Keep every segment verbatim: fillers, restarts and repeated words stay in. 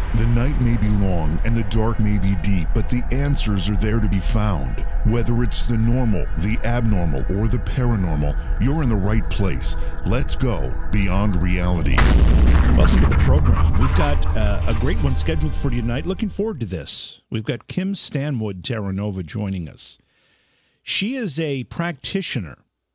The night may be long and the dark may be deep, but the answers are there to be found. Whether it's the normal, the abnormal, or the paranormal, you're in the right place. Let's go beyond reality. Welcome to the program. We've got uh, a great one scheduled for tonight. Looking forward to this. We've got Kim Stanwood Terranova joining us. She is a practitioner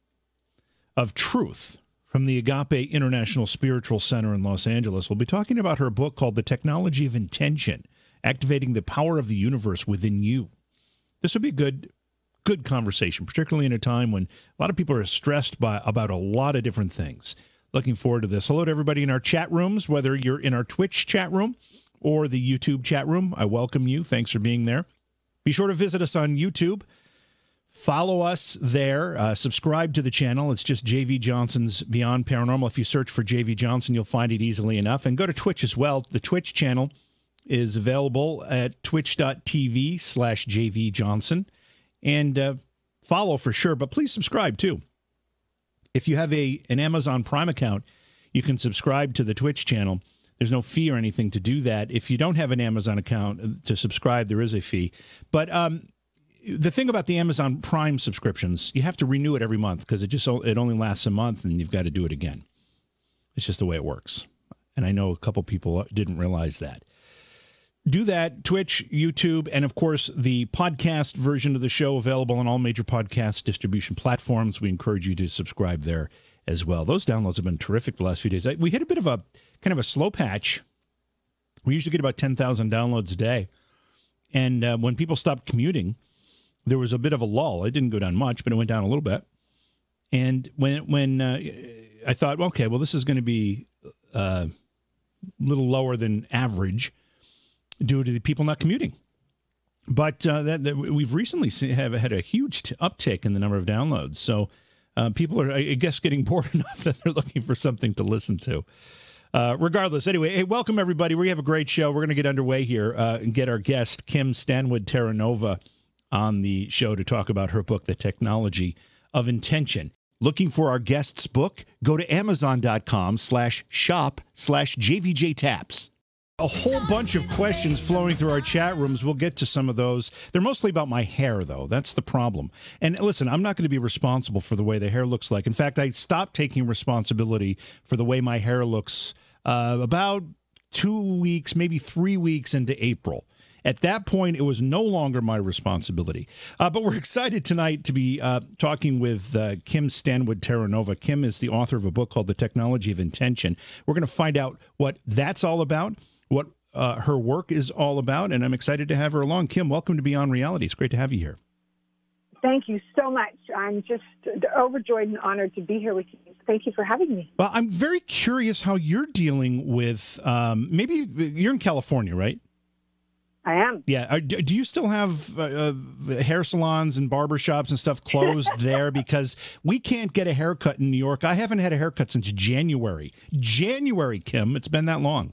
of truth from the Agape International Spiritual Center in Los Angeles. We'll be talking about her book called The Technology of Intention, Activating the Power of the Universe Within You. This would be a good, good conversation, particularly in a time when a lot of people are stressed by about a lot of different things. Looking forward to this. Hello to everybody in our chat rooms, whether you're in our Twitch chat room or the YouTube chat room. I welcome you. Thanks for being there. Be sure to visit us on YouTube. Follow us there. Uh, subscribe to the channel. It's just J V Johnson's Beyond Paranormal. If you search for J V Johnson, you'll find it easily enough. And go to Twitch as well. The Twitch channel is available at twitch.tv slash JV Johnson. And uh, follow for sure, but please subscribe too. If you have a an Amazon Prime account, you can subscribe to the Twitch channel. There's no fee or anything to do that. If you don't have an Amazon account to subscribe, there is a fee. But um, the thing about the Amazon Prime subscriptions, you have to renew it every month because it just it only lasts a month and you've got to do it again. It's just the way it works. And I know a couple people didn't realize that. Do that, Twitch, YouTube, and of course the podcast version of the show available on all major podcast distribution platforms. We encourage you to subscribe there as well. Those downloads have been terrific the last few days. We hit a bit of a kind of a slow patch. We usually get about ten thousand downloads a day. And uh, when people stopped commuting, there was a bit of a lull. It didn't go down much, but it went down a little bit. And when when uh, I thought, okay, well, this is going to be uh, a little lower than average due to the people not commuting. But uh, that, that we've recently seen, have had a huge t- uptick in the number of downloads. So uh, people are, I guess, getting bored enough that they're looking for something to listen to. Uh, regardless, anyway, hey, welcome, everybody. We have a great show. We're going to get underway here uh, and get our guest, Kim Stanwood Terranova, on the show to talk about her book, The Technology of Intention. Looking for our guest's book? Go to amazon.com slash shop slash JVJ Taps. A whole bunch of questions flowing through our chat rooms. We'll get to some of those. They're mostly about my hair, though. That's the problem. And listen, I'm not going to be responsible for the way the hair looks like. In fact, I stopped taking responsibility for the way my hair looks uh, about two weeks, maybe three weeks into April. At that point, it was no longer my responsibility. Uh, but we're excited tonight to be uh, talking with uh, Kim Stanwood Terranova. Kim is the author of a book called The Technology of Intention. We're going to find out what that's all about, what uh, her work is all about, and I'm excited to have her along. Kim, welcome to Beyond Reality. It's great to have you here. Thank you so much. I'm just overjoyed and honored to be here with you. Thank you for having me. Well, I'm very curious how you're dealing with, um, maybe you're in California, right? I am. Yeah. Do you still have uh, hair salons and barbershops and stuff closed there? Because we can't get a haircut in New York. I haven't had a haircut since January. January, Kim. It's been that long.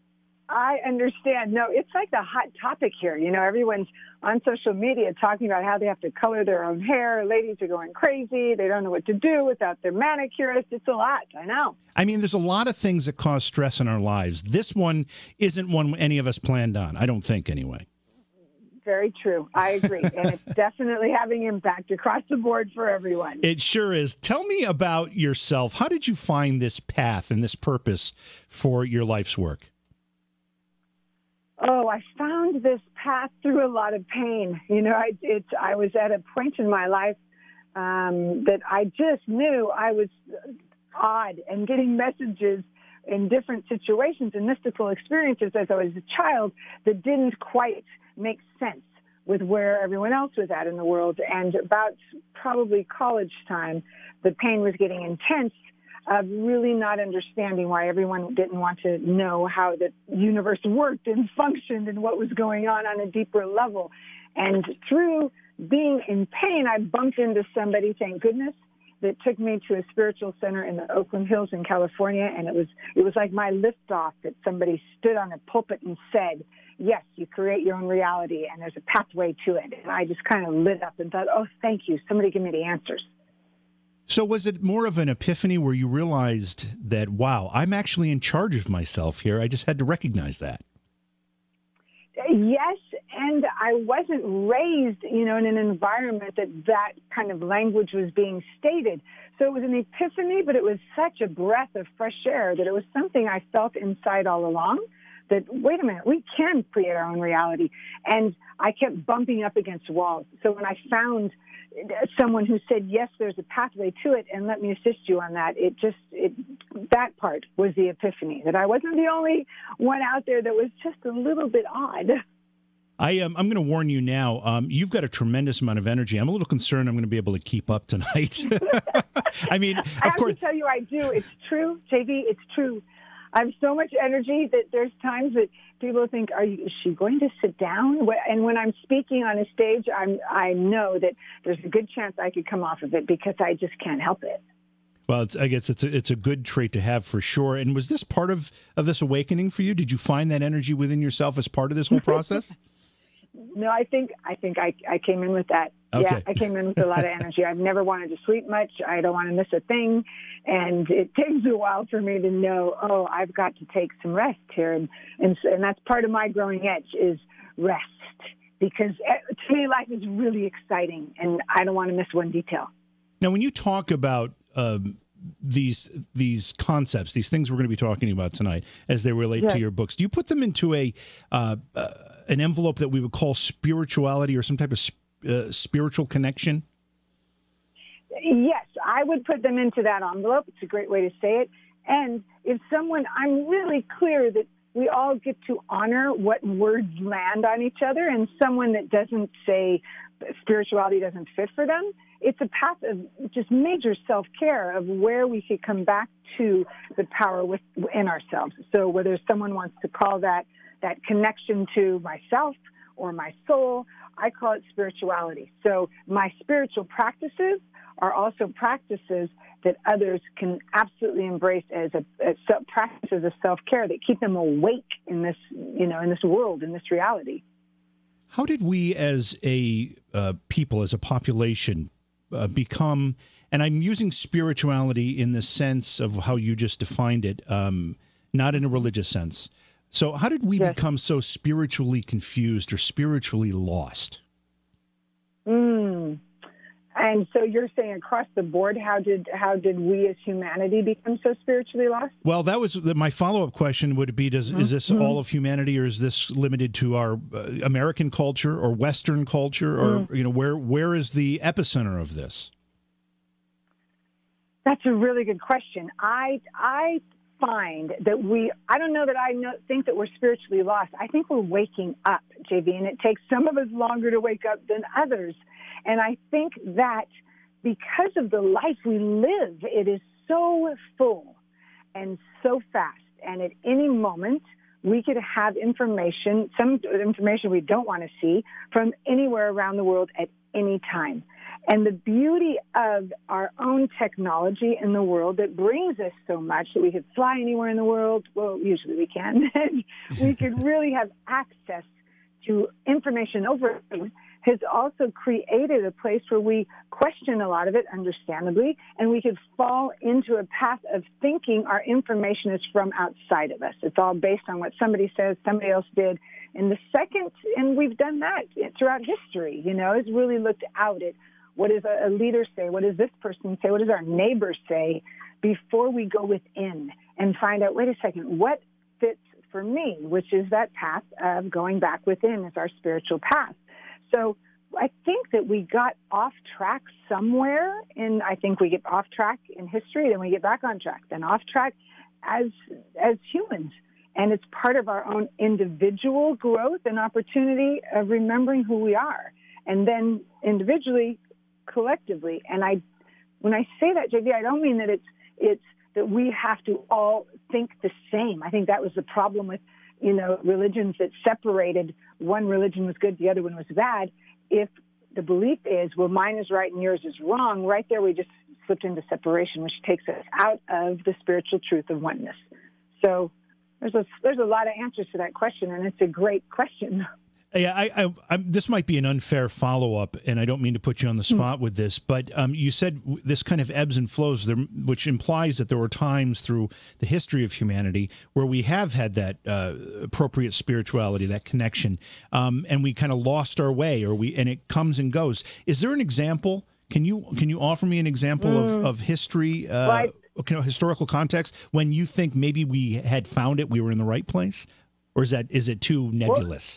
I understand. No, it's like the hot topic here. You know, everyone's on social media talking about how they have to color their own hair. Ladies are going crazy. They don't know what to do without their manicurist. It's a lot. I know. I mean, there's a lot of things that cause stress in our lives. This one isn't one any of us planned on. I don't think, anyway. Very true. I agree. And it's definitely having impact across the board for everyone. It sure is. Tell me about yourself. How did you find this path and this purpose for your life's work? Oh, I found this path through a lot of pain. You know, I, it's, I was at a point in my life um, that I just knew I was odd and getting messages in different situations and mystical experiences as I was a child that didn't quite make sense with where everyone else was at in the world. And about probably college time, the pain was getting intense of really not understanding why everyone didn't want to know how the universe worked and functioned and what was going on on a deeper level. And through being in pain, I bumped into somebody, thank goodness, that took me to a spiritual center in the Oakland Hills in California. And it was it was like my liftoff that somebody stood on a pulpit and said, yes, you create your own reality and there's a pathway to it. And I just kind of lit up and thought, oh, thank you. Somebody give me the answers. So was it more of an epiphany where you realized that, wow, I'm actually in charge of myself here? I just had to recognize that. Yes, and I wasn't raised, you know, in an environment that that kind of language was being stated. So it was an epiphany, but it was such a breath of fresh air that it was something I felt inside all along, that, wait a minute, we can create our own reality. And I kept bumping up against walls. So when I found someone who said, yes, there's a pathway to it, and let me assist you on that, it just, it, that part was the epiphany, that I wasn't the only one out there that was just a little bit odd. I am. I'm going to warn you now. Um, you've got a tremendous amount of energy. I'm a little concerned I'm going to be able to keep up tonight. I mean, of I have course. to tell you, I do. It's true, J V. It's true. I have so much energy that there's times that people think, "Are you, is she going to sit down?" And when I'm speaking on a stage, I'm I know that there's a good chance I could come off of it because I just can't help it. Well, it's, I guess it's a, it's a good trait to have for sure. And was this part of, of this awakening for you? Did you find that energy within yourself as part of this whole process? No, I think I think I, I came in with that. Okay. Yeah, I came in with a lot of energy. I've never wanted to sleep much. I don't want to miss a thing. And it takes a while for me to know, oh, I've got to take some rest here. And, and, and that's part of my growing edge is rest. Because to me, life is really exciting, and I don't want to miss one detail. Now, when you talk about um, these these concepts, these things we're going to be talking about tonight as they relate Yes. to your books, do you put them into a uh, uh, an envelope that we would call spirituality or some type of sp- uh, spiritual connection? Yes, I would put them into that envelope. It's a great way to say it. And if someone, I'm really clear that we all get to honor what words land on each other, and someone that doesn't say spirituality doesn't fit for them, it's a path of just major self-care of where we could come back to the power within ourselves. So whether someone wants to call that that connection to myself or my soul, I call it spirituality. So my spiritual practices are also practices that others can absolutely embrace as a as practices of self-care that keep them awake in this, you know, in this world, in this reality. How did we as a uh, people, as a population, uh, become, and I'm using spirituality in the sense of how you just defined it, um, not in a religious sense. So how did we Yes. become so spiritually confused or spiritually lost? Mm. And so you're saying across the board, how did how did we as humanity become so spiritually lost? Well, that was the, my follow-up question would be, does, is this all of humanity, or is this limited to our uh, American culture or Western culture, or, Mm. you know, where where is the epicenter of this? That's a really good question. I I find that we, I don't know that I know, think that we're spiritually lost. I think we're waking up, J V, and it takes some of us longer to wake up than others. And I think that because of the life we live, it is so full and so fast. And at any moment, we could have information, some information we don't want to see, from anywhere around the world at any time. And the beauty of our own technology in the world that brings us so much that we could fly anywhere in the world, well, usually we can, we could really have access to information over has also created a place where we question a lot of it, understandably, and we could fall into a path of thinking our information is from outside of us. It's all based on what somebody says, somebody else did. And the second, and we've done that throughout history, you know, is really looked out at what does a leader say, what does this person say, what does our neighbor say, before we go within and find out, wait a second, what fits for me, which is that path of going back within is our spiritual path. So I think that we got off track somewhere, and I think we get off track in history, then we get back on track, then off track as as humans. And it's part of our own individual growth and opportunity of remembering who we are. And then individually, collectively. And I, when I say that, J V, I don't mean that it's it's that we have to all think the same. I think that was the problem with, you know, religions that separated. One religion was good, the other one was bad. If the belief is, well, mine is right and yours is wrong, right there we just slipped into separation, which takes us out of the spiritual truth of oneness. So there's a, there's a lot of answers to that question, and it's a great question. Yeah, I, I, I, this might be an unfair follow-up, and I don't mean to put you on the spot with this, but um, you said this kind of ebbs and flows, there, which implies that there were times through the history of humanity where we have had that uh, appropriate spirituality, that connection, um, and we kind of lost our way, or we, and it comes and goes. Is there an example? Can you can you offer me an example mm. of of history, uh, right. you know, historical context, when you think maybe we had found it, we were in the right place, or is that is it too nebulous? Well,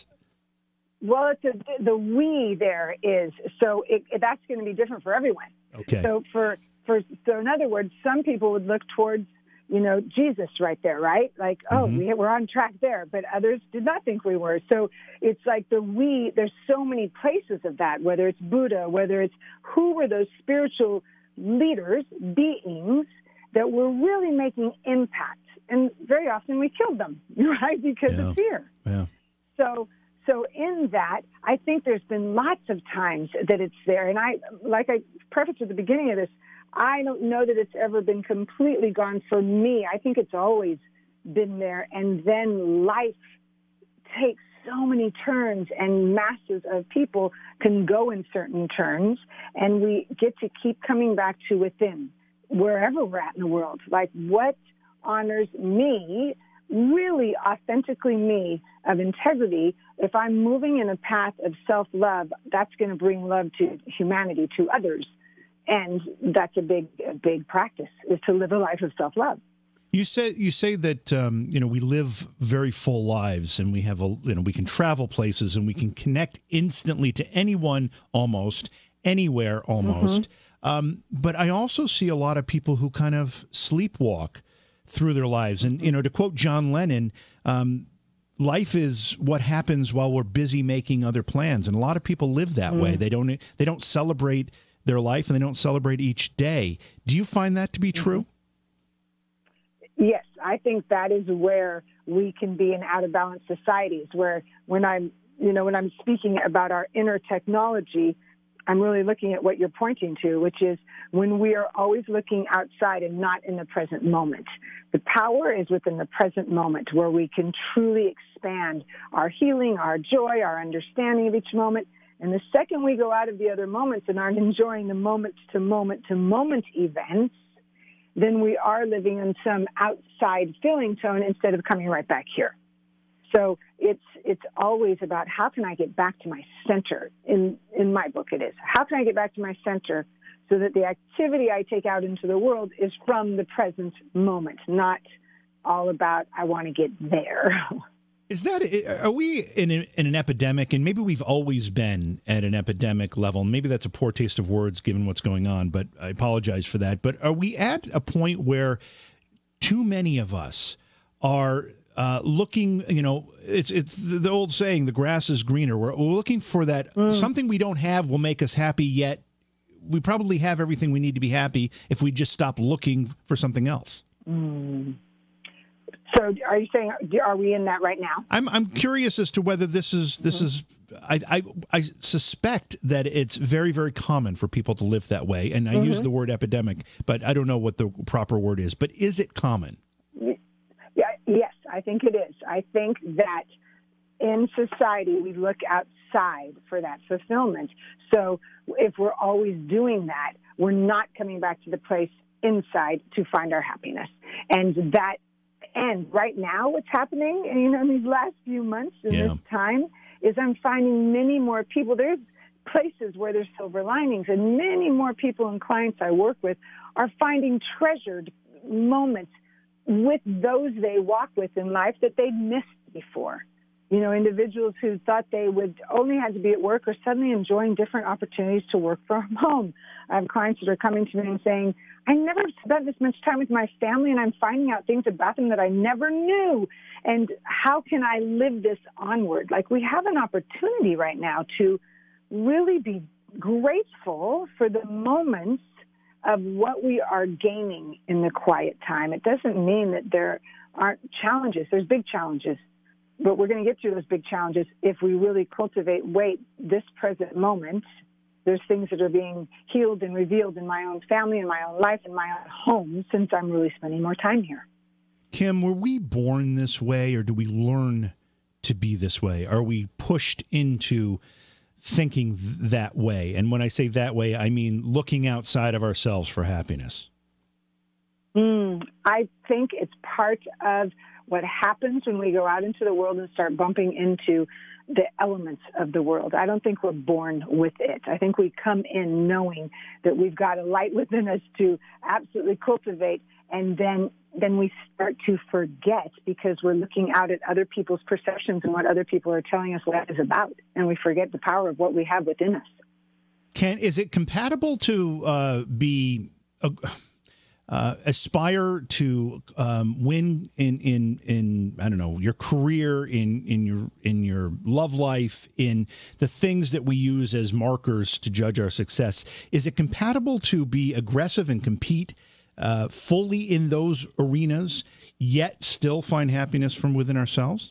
Well, it's a, the we there is, so it, it, that's going to be different for everyone. Okay. So for, for, so in other words, some people would look towards, you know, Jesus right there, right? Like, oh, mm-hmm. we, we're on track there, but others did not think we were. So it's like the we, there's so many places of that, whether it's Buddha, whether it's who were those spiritual leaders, beings that were really making impact. And very often we killed them, right? Because yeah. of fear. Yeah. So, So in that, I think there's been lots of times that it's there. And I, like I prefaced at the beginning of this, I don't know that it's ever been completely gone for me. I think it's always been there. And then life takes so many turns, and masses of people can go in certain turns. And we get to keep coming back to within, wherever we're at in the world. Like, what honors me, really authentically me, of integrity. If I'm moving in a path of self-love, that's going to bring love to humanity, to others. And that's a big, a big practice, is to live a life of self-love. You say you say that um, you know, we live very full lives, and we have a you know we can travel places, and we can connect instantly to anyone, almost anywhere, almost. Mm-hmm. Um, but I also see a lot of people who kind of sleepwalk through their lives, and you know, to quote John Lennon, um, life is what happens while we're busy making other plans, and a lot of people live that mm. way. They don't they don't celebrate their life, and they don't celebrate each day. Do you find that to be true? Yes, I think that is where we can be in out of balance societies. Where when I'm you know when I'm speaking about our inner technology, I'm really looking at what you're pointing to, which is when we are always looking outside and not in the present moment. The power is within the present moment, where we can truly expand our healing, our joy, our understanding of each moment. And the second we go out of the other moments and aren't enjoying the moment-to-moment-to-moment events, then we are living in some outside feeling tone instead of coming right back here. So it's it's always about, how can I get back to my center? In in my book it is. How can I get back to my center so that the activity I take out into the world is from the present moment, not all about, I want to get there. Is that, are we in, a, in an epidemic, and maybe we've always been at an epidemic level, and maybe that's a poor taste of words given what's going on, but I apologize for that. But are we at a point where too many of us are uh, looking, you know, it's it's the old saying, the grass is greener. We're looking for that, mm. something we don't have will make us happy, yet we probably have everything we need to be happy if we just stop looking for something else. Mm. So are you saying, are we in that right now? I'm I'm curious as to whether this is, this is I, I, I suspect that it's very, very common for people to live that way. And I mm-hmm. use the word epidemic, but I don't know what the proper word is. But is it common? Yeah, yes, I think it is. I think that in society, we look outside for that fulfillment. So if we're always doing that, we're not coming back to the place inside to find our happiness. And that And right now, what's happening, you know, in these last few months, in yeah. this time, is I'm finding many more people. There's places where there's silver linings, and many more people and clients I work with are finding treasured moments with those they walk with in life that they'd missed before. You know, individuals who thought they would only had to be at work are suddenly enjoying different opportunities to work from home. I have clients that are coming to me and saying, I never spent this much time with my family, and I'm finding out things about them that I never knew. And how can I live this onward? Like, we have an opportunity right now to really be grateful for the moments of what we are gaining in the quiet time. It doesn't mean that there aren't challenges. There's big challenges. But we're going to get through those big challenges if we really cultivate, wait, this present moment. There's things that are being healed and revealed in my own family, in my own life, in my own home, since I'm really spending more time here. Kim, were we born this way, or do we learn to be this way? Are we pushed into thinking th- that way? And when I say that way, I mean looking outside of ourselves for happiness. Mm, I think it's part of what happens when we go out into the world and start bumping into the elements of the world. I don't think we're born with it. I think we come in knowing that we've got a light within us to absolutely cultivate, and then then we start to forget because we're looking out at other people's perceptions and what other people are telling us life is about, and we forget the power of what we have within us. Can is it compatible to uh, be a, uh, aspire to um, win in, in in I don't know, your career, in in your in your love life, in the things that we use as markers to judge our success? Is it compatible to be aggressive and compete uh, fully in those arenas, yet still find happiness from within ourselves?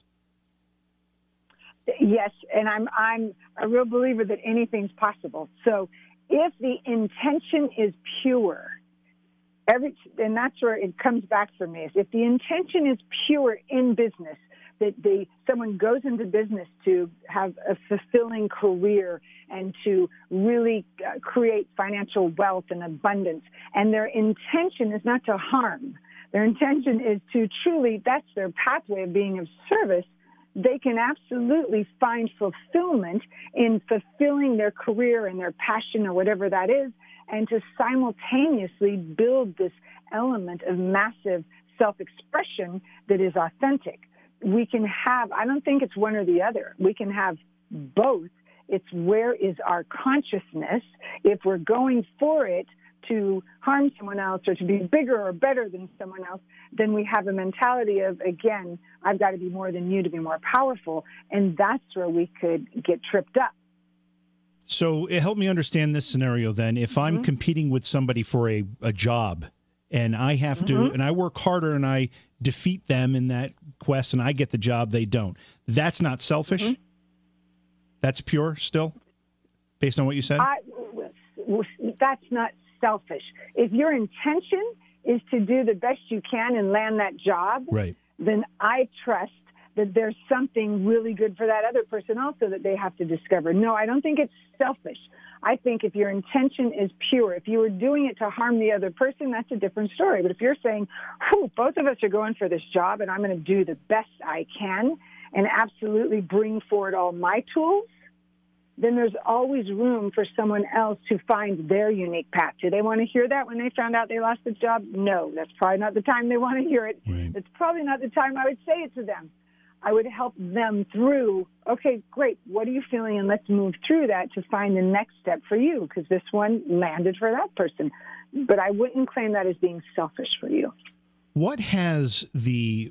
Yes, and I'm I'm a real believer that anything's possible. So if the intention is pure, every and that's where it comes back for me, is if the intention is pure in business, that the someone goes into business to have a fulfilling career and to really uh, create financial wealth and abundance, and their intention is not to harm. Their intention is to truly, that's their pathway of being of service. They can absolutely find fulfillment in fulfilling their career and their passion or whatever that is, and to simultaneously build this element of massive self-expression that is authentic. We can have, I don't think it's one or the other. We can have both. It's where is our consciousness. If we're going for it to harm someone else or to be bigger or better than someone else, then we have a mentality of, again, I've got to be more than you to be more powerful. And that's where we could get tripped up. So it helped me understand this scenario then. If I'm mm-hmm. competing with somebody for a, a job and I have mm-hmm. to, and I work harder and I defeat them in that quest and I get the job, they don't. That's not selfish? Mm-hmm. That's pure still, based on what you said? I, that's not selfish. If your intention is to do the best you can and land that job, right, then I trust that there's something really good for that other person also that they have to discover. No, I don't think it's selfish. I think if your intention is pure, if you were doing it to harm the other person, that's a different story. But if you're saying, whew, both of us are going for this job and I'm going to do the best I can and absolutely bring forward all my tools, then there's always room for someone else to find their unique path. Do they want to hear that when they found out they lost the job? No, that's probably not the time they want to hear it. Right. It's probably not the time I would say it to them. I would help them through, okay, great, what are you feeling? And let's move through that to find the next step for you, because this one landed for that person. But I wouldn't claim that as being selfish for you. What has the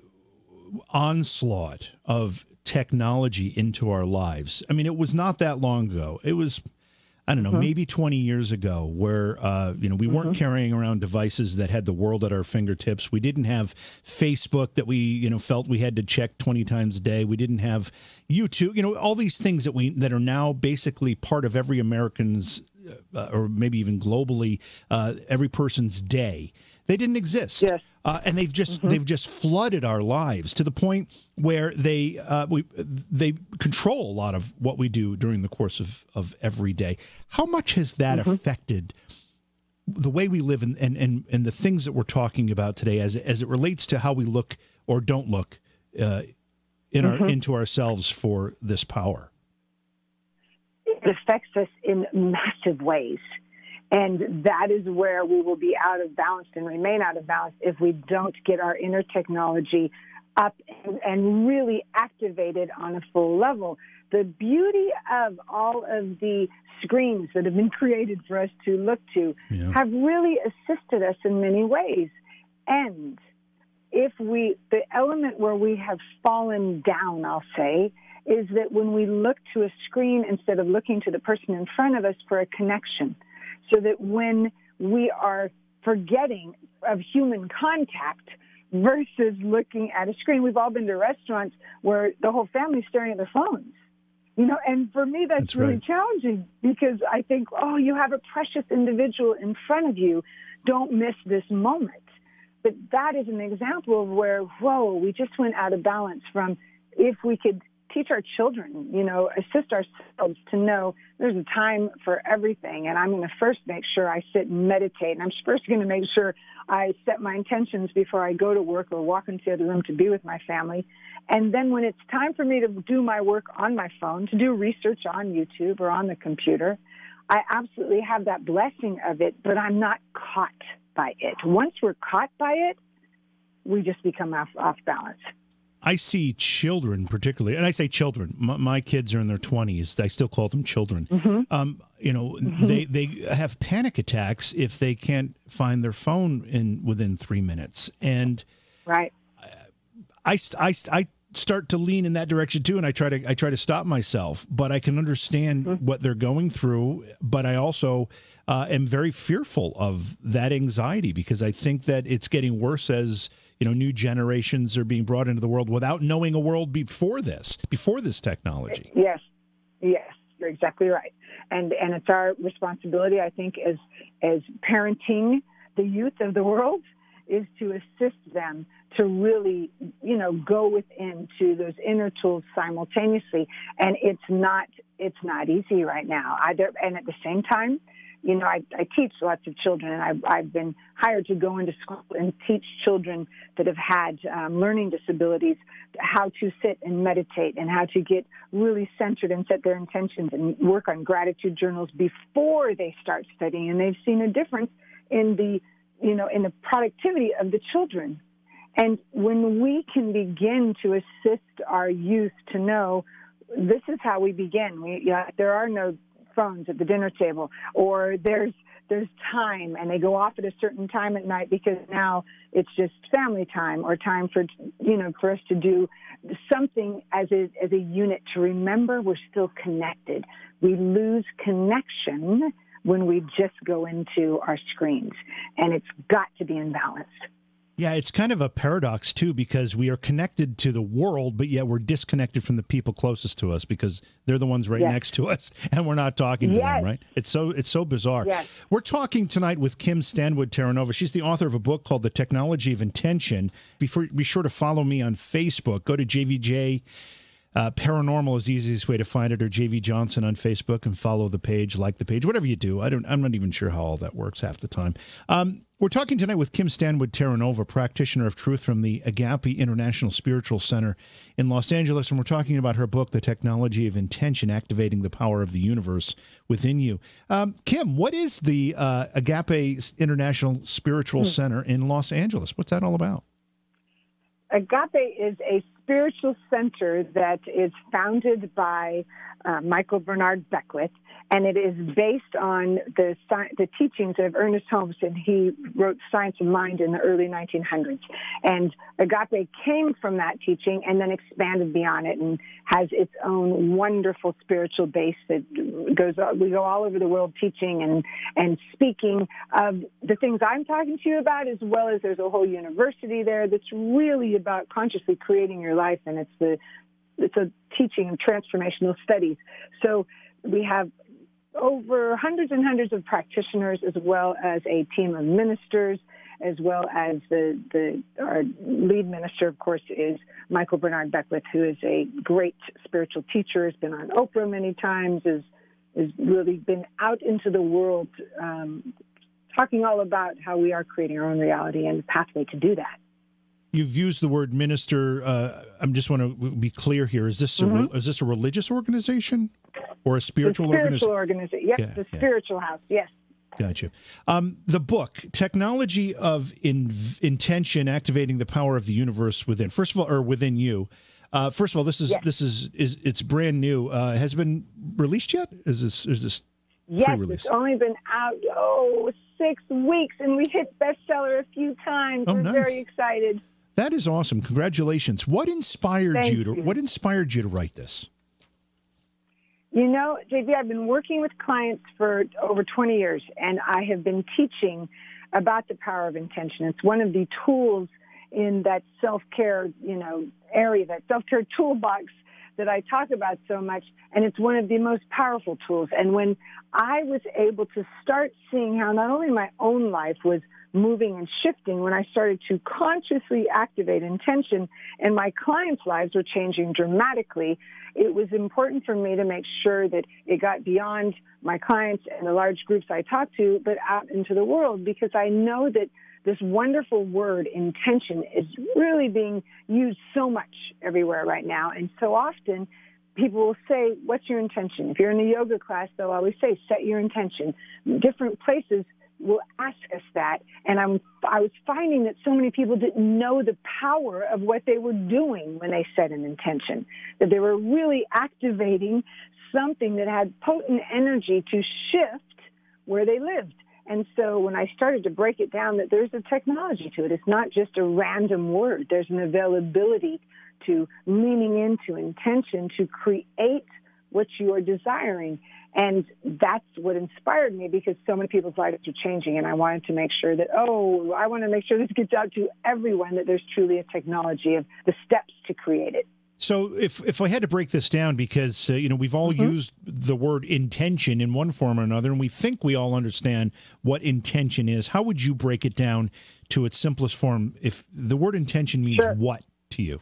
onslaught of technology into our lives? I mean, it was not that long ago. It was, I don't know, mm-hmm. maybe twenty years ago where, uh, you know, we weren't mm-hmm. carrying around devices that had the world at our fingertips. We didn't have Facebook that we, you know, felt we had to check twenty times a day. We didn't have YouTube, you know, all these things that we, that are now basically part of every American's, uh, or maybe even globally, uh, every person's day. They didn't exist. Yes. Uh, and they've just mm-hmm. they've just flooded our lives to the point where they uh, we they control a lot of what we do during the course of, of every day. How much has that mm-hmm. affected the way we live and, and, and, and the things that we're talking about today as as it relates to how we look or don't look uh, in mm-hmm. our into ourselves for this power? It affects us in massive ways. And that is where we will be out of balance and remain out of balance if we don't get our inner technology up and, and really activated on a full level. The beauty of all of the screens that have been created for us to look to yeah. have really assisted us in many ways. And if we, the element where we have fallen down, I'll say, is that when we look to a screen instead of looking to the person in front of us for a connection, so that when we are forgetting of human contact versus looking at a screen, we've all been to restaurants where the whole family's staring at their phones. You know, and for me, that's, that's really right. challenging because I think, oh, you have a precious individual in front of you. Don't miss this moment. But that is an example of where, whoa, we just went out of balance from if we could teach our children, you know, assist ourselves to know there's a time for everything. And I'm going to first make sure I sit and meditate. And I'm first going to make sure I set my intentions before I go to work or walk into the other room to be with my family. And then when it's time for me to do my work on my phone, to do research on YouTube or on the computer, I absolutely have that blessing of it, but I'm not caught by it. Once we're caught by it, we just become off, off balance. I see children particularly, and I say children, my, my kids are in their twenties. I still call them children. Mm-hmm. Um, you know, mm-hmm. they, they have panic attacks if they can't find their phone in within three minutes. And right. I, I, I start to lean in that direction too, and I try to I try to stop myself. But I can understand mm-hmm. what they're going through. But I also uh, am very fearful of that anxiety because I think that it's getting worse as you know new generations are being brought into the world without knowing a world before this, before this technology. Yes, yes, you're exactly right. And and it's our responsibility, I think, as as parenting the youth of the world, is to assist them to really, you know, go within to those inner tools simultaneously. And it's not, it's not easy right now either. And at the same time, you know, I, I teach lots of children, and I've, I've been hired to go into school and teach children that have had um, learning disabilities how to sit and meditate and how to get really centered and set their intentions and work on gratitude journals before they start studying. And they've seen a difference in the, you know, in the productivity of the children. And when we can begin to assist our youth to know this is how we begin, we, yeah, there are no phones at the dinner table, or there's there's time, and they go off at a certain time at night because now it's just family time or time for, you know, for us to do something as a, as a unit to remember we're still connected. We lose connection when we just go into our screens, and it's got to be in balance. Yeah, it's kind of a paradox, too, because we are connected to the world, but yet we're disconnected from the people closest to us because they're the ones right yes. next to us, and we're not talking to yes. them, right? It's so it's so bizarre. Yes. We're talking tonight with Kim Stanwood-Terranova. She's the author of a book called The Technology of Intention. Before, be sure to follow me on Facebook. Go to J V J. Uh, Paranormal is the easiest way to find it, or J V Johnson on Facebook, and follow the page, like the page, whatever you do. I don't, I'm not even sure how all that works half the time. Um, we're talking tonight with Kim Stanwood-Terranova, practitioner of truth from the Agape International Spiritual Center in Los Angeles, and we're talking about her book, The Technology of Intention, Activating the Power of the Universe Within You. Um, Kim, what is the uh, Agape International Spiritual hmm. Center in Los Angeles? What's that all about? Agape is a spiritual center that is founded by uh, Michael Bernard Beckwith, and it is based on the the teachings of Ernest Holmes, and he wrote Science of Mind in the early nineteen hundreds. And Agape came from that teaching and then expanded beyond it and has its own wonderful spiritual base that goes, we go all over the world teaching and, and speaking of the things I'm talking to you about, as well as there's a whole university there that's really about consciously creating your life, and it's the it's a teaching of transformational studies. So we have over hundreds and hundreds of practitioners, as well as a team of ministers, as well as the, the our lead minister, of course, is Michael Bernard Beckwith, who is a great spiritual teacher, has been on Oprah many times, has, has really been out into the world um, talking all about how we are creating our own reality and the pathway to do that. You've used the word minister. Uh, I just want to be clear here. Is this a, mm-hmm. is this a religious organization or a spiritual, spiritual organization? organization? Yes, yeah, the yeah. spiritual house, yes. Gotcha. Um, the book, Technology of in- Intention, Activating the Power of the Universe Within. First of all, or within you. Uh, first of all, this is yes. this is is it's brand new. Uh, has it been released yet? Is this is this yes? pre-release? It's only been out oh six weeks, and we hit bestseller a few times. Oh, We're nice. very excited. That is awesome. Congratulations. What inspired Thank you to you. What inspired you to write this? You know, J V, I've been working with clients for over twenty years, and I have been teaching about the power of intention. It's one of the tools in that self-care, you know, area, that self-care toolbox that I talk about so much, and it's one of the most powerful tools. And when I was able to start seeing how not only my own life was moving and shifting when I started to consciously activate intention, and my clients' lives were changing dramatically. It was important for me to make sure that it got beyond my clients and the large groups I talk to, but out into the world, because I know that this wonderful word, intention, is really being used so much everywhere right now. And so often people will say, what's your intention? If you're in a yoga class, they'll always say, set your intention. Different places will ask us that. And I'm, I was finding that so many people didn't know the power of what they were doing when they set an intention, that they were really activating something that had potent energy to shift where they lived. And so when I started to break it down, that there's a technology to it. It's not just a random word. There's an availability to leaning into intention to create what you are desiring. And that's what inspired me, because so many people's lives are changing. And I wanted to make sure that, oh, I want to make sure this gets out to everyone, that there's truly a technology of the steps to create it. So if if I had to break this down, because, uh, you know, we've all mm-hmm. used the word intention in one form or another, and we think we all understand what intention is, how would you break it down to its simplest form? If the word intention means sure. what to you?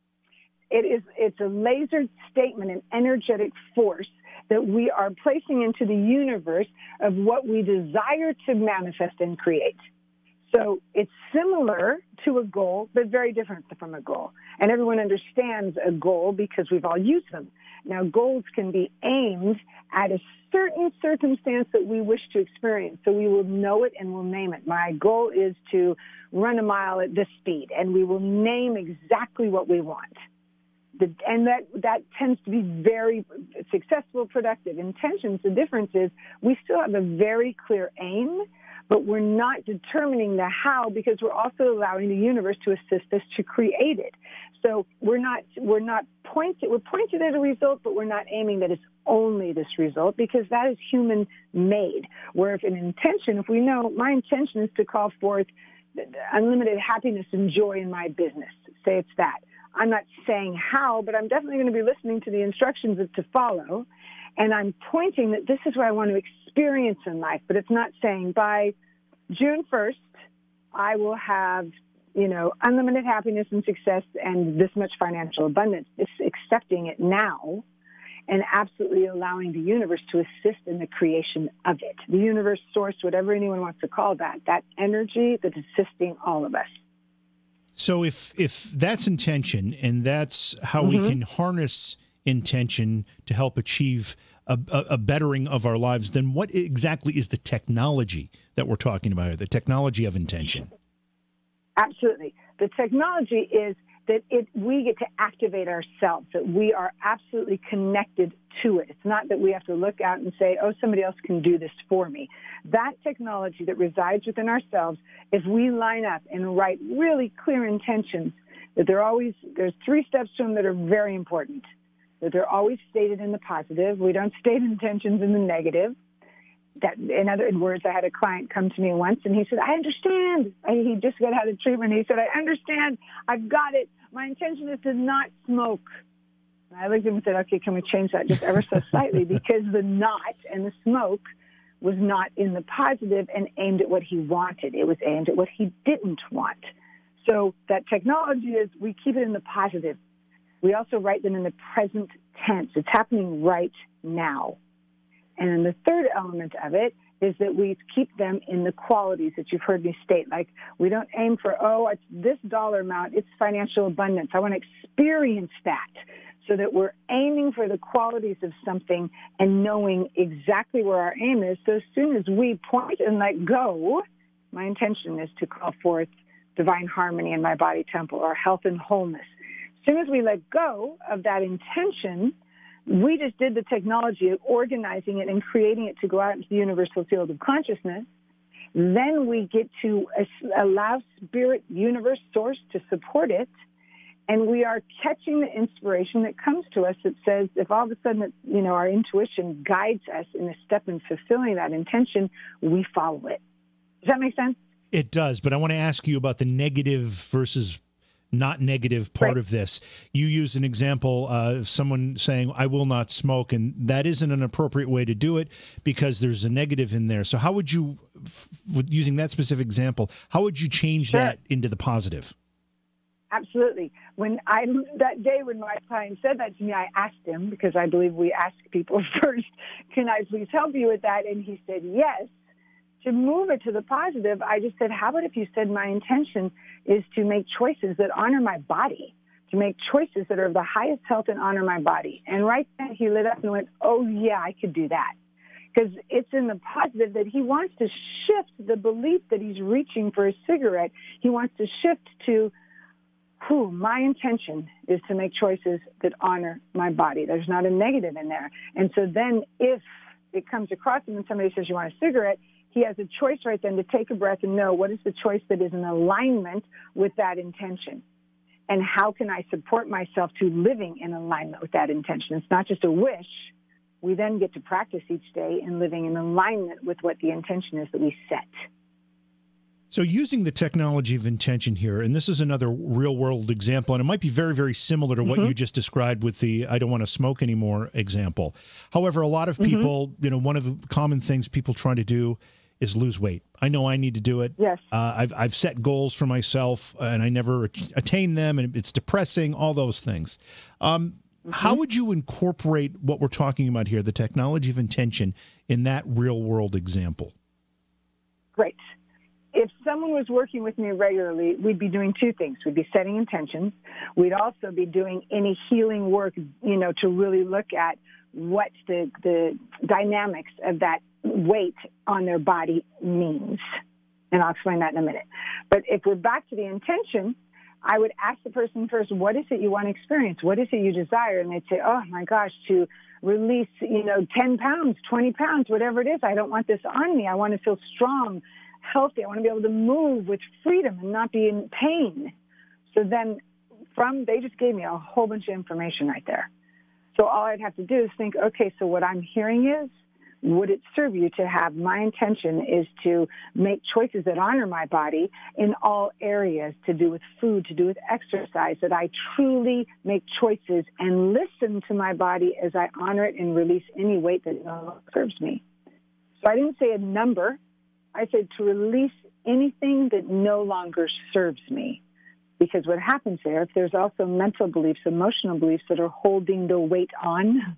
It is, it's a laser statement, an energetic force that we are placing into the universe of what we desire to manifest and create. So it's similar to a goal, but very different from a goal. And everyone understands a goal because we've all used them. Now, goals can be aimed at a certain circumstance that we wish to experience. So we will know it and we'll name it. My goal is to run a mile at this speed, and we will name exactly what we want. The, and that, that tends to be very successful, productive. Intentions, the difference is we still have a very clear aim, but we're not determining the how, because we're also allowing the universe to assist us to create it. So we're not we're not pointed we're pointed at a result, but we're not aiming that it's only this result, because that is human made. Where if an intention, if we know my intention is to call forth unlimited happiness and joy in my business, say it's that. I'm not saying how, but I'm definitely going to be listening to the instructions to follow. And I'm pointing that this is what I want to experience in life. But it's not saying by June first, I will have, you know, unlimited happiness and success and this much financial abundance. It's accepting it now and absolutely allowing the universe to assist in the creation of it. The universe, source, whatever anyone wants to call that, that energy that's assisting all of us. So if if that's intention, and that's how mm-hmm. we can harness intention to help achieve a, a, a bettering of our lives, then what exactly is the technology that we're talking about here, the technology of intention? Absolutely. The technology is that it we get to activate ourselves, that we are absolutely connected to it. It's not that we have to look out and say, oh, somebody else can do this for me. That technology that resides within ourselves, if we line up and write really clear intentions, that they're always, there's three steps to them that are very important, that they're always stated in the positive. We don't state intentions in the negative. That, in other words, I had a client come to me once, and he said, I understand. I, he just got out of treatment. He said, I understand. I've got it. My intention is to not smoke. And I looked at him and said, okay, can we change that just ever so slightly? Because the not and the smoke was not in the positive and aimed at what he wanted. It was aimed at what he didn't want. So that technology is we keep it in the positive. We also write them in the present tense. It's happening right now. And then the third element of it is that we keep them in the qualities that you've heard me state. Like, we don't aim for, oh, it's this dollar amount, it's financial abundance. I want to experience that, so that we're aiming for the qualities of something and knowing exactly where our aim is. So as soon as we point and let go, my intention is to call forth divine harmony in my body temple, or health and wholeness. As soon as we let go of that intention, we just did the technology of organizing it and creating it to go out into the universal field of consciousness. Then we get to allow spirit, universe, source to support it. And we are catching the inspiration that comes to us that says, if all of a sudden, you know, our intuition guides us in a step in fulfilling that intention, we follow it. Does that make sense? It does. But I want to ask you about the negative versus not negative part Right. of this. You use an example uh, of someone saying, I will not smoke, and that isn't an appropriate way to do it because there's a negative in there. So how would you, f- using that specific example, how would you change Sure. that into the positive? Absolutely. When I that day when my client said that to me, I asked him, because I believe we ask people first, can I please help you with that? And he said yes. To move it to the positive, I just said, how about if you said my intention is to make choices that honor my body, to make choices that are of the highest health and honor my body. And right then he lit up and went, oh, yeah, I could do that. Because it's in the positive that he wants to shift the belief that he's reaching for a cigarette. He wants to shift to, whew, my intention is to make choices that honor my body. There's not a negative in there. And so then if it comes across him and somebody says, you want a cigarette, he has a choice right then to take a breath and know what is the choice that is in alignment with that intention. And how can I support myself to living in alignment with that intention? It's not just a wish. We then get to practice each day in living in alignment with what the intention is that we set. So using the technology of intention here, and this is another real-world example, and it might be very, very similar to what Mm-hmm. you just described with the I don't want to smoke anymore example. However, a lot of people, mm-hmm. you know, one of the common things people try to do is lose weight. I know I need to do it. Yes. Uh, I've, I've set goals for myself, and I never attain them, and it's depressing, all those things. Um, mm-hmm. How would you incorporate what we're talking about here, the technology of intention, in that real-world example? Great. If someone was working with me regularly, we'd be doing two things. We'd be setting intentions. We'd also be doing any healing work, you know, to really look at what the, the dynamics of that weight on their body means. And I'll explain that in a minute. But if we're back to the intention, I would ask the person first, what is it you want to experience? What is it you desire? And they'd say, oh, my gosh, to release, you know, ten pounds, twenty pounds, whatever it is. I don't want this on me. I want to feel strong, healthy. I want to be able to move with freedom and not be in pain. So then from, they just gave me a whole bunch of information right there. So all I'd have to do is think, okay, so what I'm hearing is, would it serve you to have my intention is to make choices that honor my body in all areas, to do with food, to do with exercise, that I truly make choices and listen to my body as I honor it and release any weight that no longer serves me. So I didn't say a number. I said to release anything that no longer serves me. Because what happens there, if there's also mental beliefs, emotional beliefs that are holding the weight on,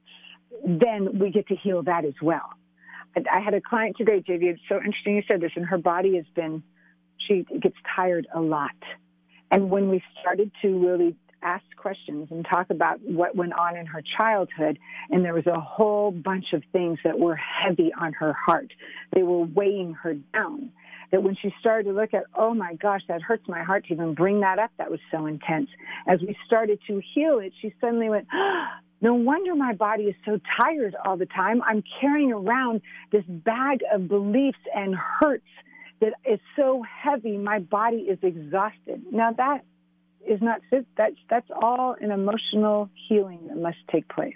then we get to heal that as well. I had a client today, J V, it's so interesting you said this, and her body has been, she gets tired a lot. And when we started to really ask questions and talk about what went on in her childhood, and there was a whole bunch of things that were heavy on her heart. They were weighing her down. That when she started to look at, oh my gosh, that hurts my heart to even bring that up. That was so intense. As we started to heal it, she suddenly went, oh, no wonder my body is so tired all the time. I'm carrying around this bag of beliefs and hurts that is so heavy. My body is exhausted. Now that is not, that's, that's all an emotional healing that must take place.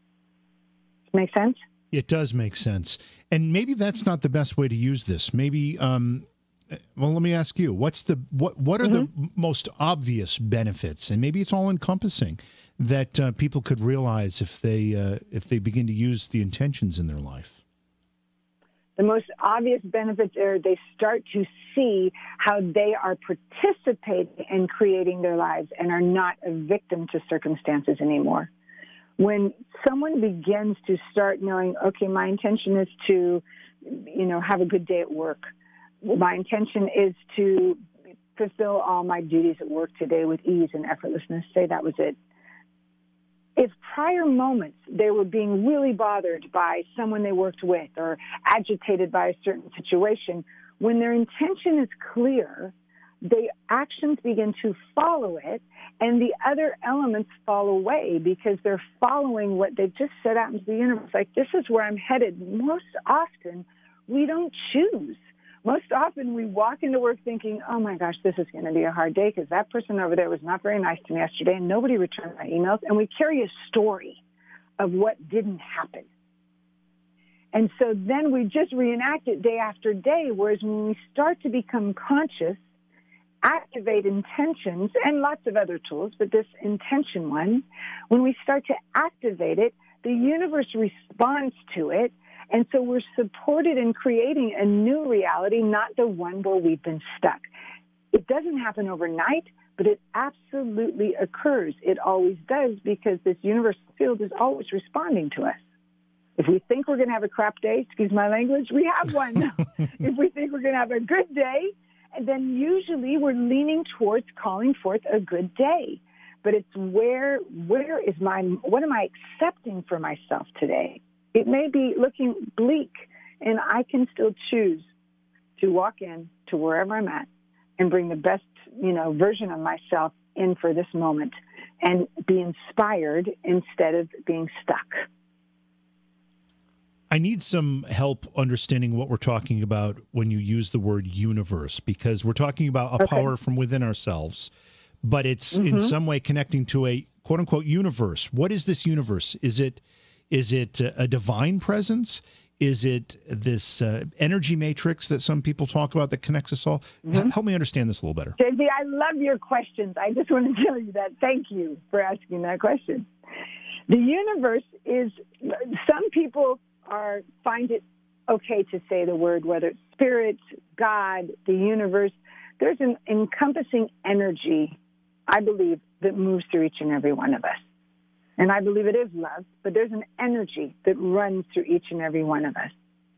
Make sense? It does make sense. And maybe that's not the best way to use this. Maybe, um, well, let me ask you, what's the, what, what are mm-hmm. the most obvious benefits? And maybe it's all encompassing that uh, people could realize if they, uh, if they begin to use the intentions in their life. The most obvious benefits are they start to see how they are participating in creating their lives and are not a victim to circumstances anymore. When someone begins to start knowing, okay, my intention is to, you know, have a good day at work. My intention is to fulfill all my duties at work today with ease and effortlessness. Say that was it. If prior moments they were being really bothered by someone they worked with or agitated by a certain situation, when their intention is clear, the actions begin to follow it, and the other elements fall away because they're following what they've just set out into the universe. Like, this is where I'm headed. Most often, we don't choose. Most often, we walk into work thinking, oh, my gosh, this is going to be a hard day because that person over there was not very nice to me yesterday, and nobody returned my emails. And we carry a story of what didn't happen. And so then we just reenact it day after day, whereas when we start to become conscious, activate intentions and lots of other tools, but this intention one, when we start to activate it, the universe responds to it. And so we're supported in creating a new reality, not the one where we've been stuck. It doesn't happen overnight, but it absolutely occurs. It always does, because this universal field is always responding to us. If we think we're going to have a crap day, excuse my language, we have one. If we think we're going to have a good day, then usually we're leaning towards calling forth a good day. But it's where, where is my, what am I accepting for myself today? It may be looking bleak, and I can still choose to walk in to wherever I'm at and bring the best, you know, version of myself in for this moment and be inspired instead of being stuck. I need some help understanding what we're talking about when you use the word universe, because we're talking about a Okay. power from within ourselves, but it's Mm-hmm. in some way connecting to a quote unquote universe. What is this universe? Is it is it a divine presence? Is it this uh, energy matrix that some people talk about that connects us all? Mm-hmm. H- help me understand this a little better. J B, I love your questions. I just want to tell you that. Thank you for asking that question. The universe is, some people are find it okay to say the word, whether it's spirit, God, the universe. There's an encompassing energy, I believe, that moves through each and every one of us. And I believe it is love, but there's an energy that runs through each and every one of us.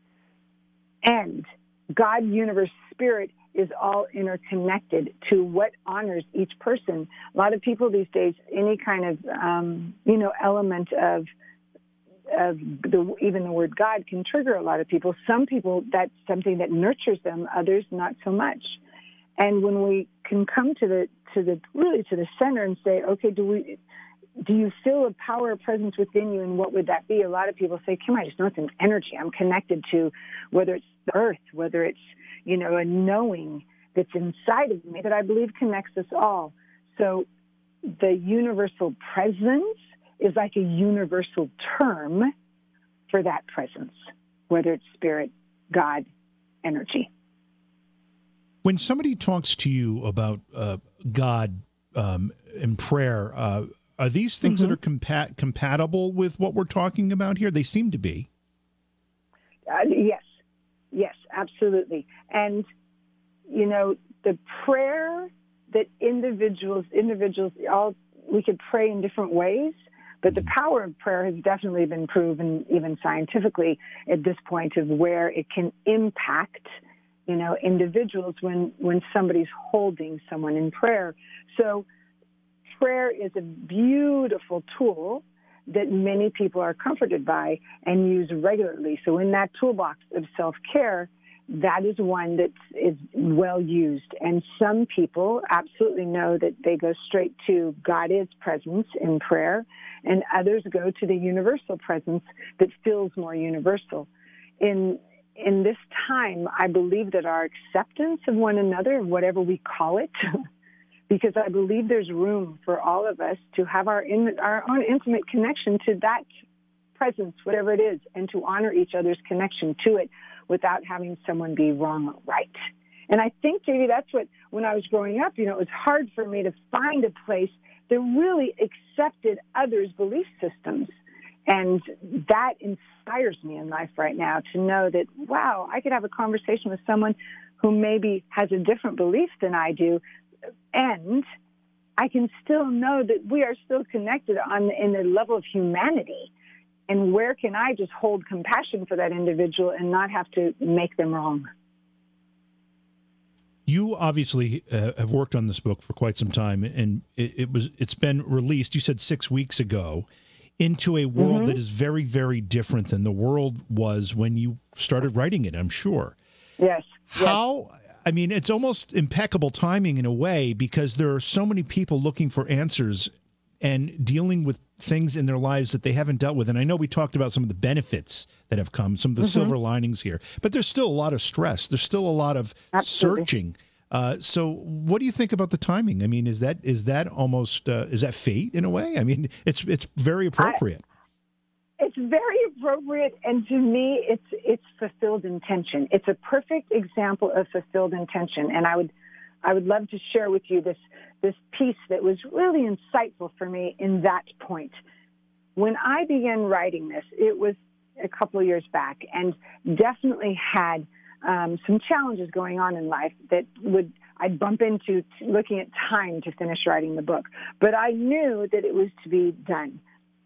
And God, universe, spirit is all interconnected to what honors each person. A lot of people these days, any kind of, um, you know, element of of the, even the word God can trigger a lot of people. Some people, that's something that nurtures them, others not so much. And when we can come to the to the really to the center and say, okay, do we do you feel a power or presence within you, and what would that be? A lot of people say, Kim, I just know it's an energy. I'm connected to, whether it's the earth, whether it's, you know, a knowing that's inside of me that I believe connects us all. So the universal presence is like a universal term for that presence, whether it's spirit, God, energy. When somebody talks to you about uh, God um, in prayer, uh, are these things Mm-hmm. that are compa- compatible with what we're talking about here? They seem to be. Uh, yes, yes, absolutely. And, you know, the prayer that individuals, individuals, all we could pray in different ways, but the power of prayer has definitely been proven, even scientifically, at this point, of where it can impact, you know, individuals when, when somebody's holding someone in prayer. So prayer is a beautiful tool that many people are comforted by and use regularly. So in that toolbox of self-care, that is one that is well used. And some people absolutely know that they go straight to God is presence in prayer, and others go to the universal presence that feels more universal. In in this time, I believe that our acceptance of one another, whatever we call it, because I believe there's room for all of us to have our in, our own intimate connection to that presence, whatever it is, and to honor each other's connection to it without having someone be wrong or right. And I think, J D, that's what, when I was growing up, you know, it was hard for me to find a place that really accepted others' belief systems. And that inspires me in life right now to know that, wow, I could have a conversation with someone who maybe has a different belief than I do, and I can still know that we are still connected on in the level of humanity. And where can I just hold compassion for that individual and not have to make them wrong? You obviously uh, have worked on this book for quite some time, and it, it was it's been released, you said six weeks ago, into a world Mm-hmm. that is very, very different than the world was when you started writing it, I'm sure. Yes. How, I mean, it's almost impeccable timing in a way, because there are so many people looking for answers and dealing with things in their lives that they haven't dealt with. And I know we talked about some of the benefits that have come, some of the Mm-hmm. silver linings here, but there's still a lot of stress. There's still a lot of Absolutely. searching. Uh, so what do you think about the timing? I mean, is that is that almost, uh, is that fate in a way? I mean, it's it's very appropriate. I, it's very appropriate, and to me, it's it's fulfilled intention. It's a perfect example of fulfilled intention. And I would I would love to share with you this this piece that was really insightful for me in that point. When I began writing this, it was a couple of years back, and definitely had um, some challenges going on in life that would I'd bump into t- looking at time to finish writing the book. But I knew that it was to be done.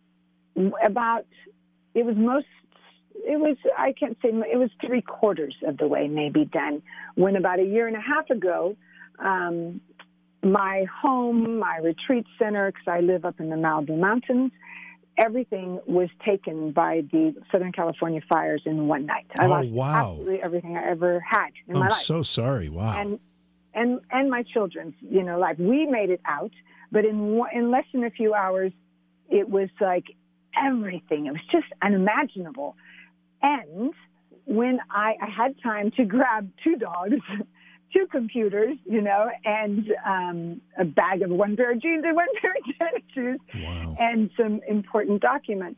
About, it was most, it was, I can't say, it was three quarters of the way maybe done, when about a year and a half ago, um, my home, my retreat center, because I live up in the Malibu Mountains, everything was taken by the Southern California fires in one night. I oh, lost wow. absolutely everything I ever had in I'm my life. I'm so sorry. Wow. And, and, and my children's, you know, life. We made it out, but in one, in less than a few hours, it was like everything. It was just unimaginable. And when I, I had time to grab two dogs, two computers, you know, and um, a bag of one pair of jeans and one pair of tennis shoes, wow. and some important documents.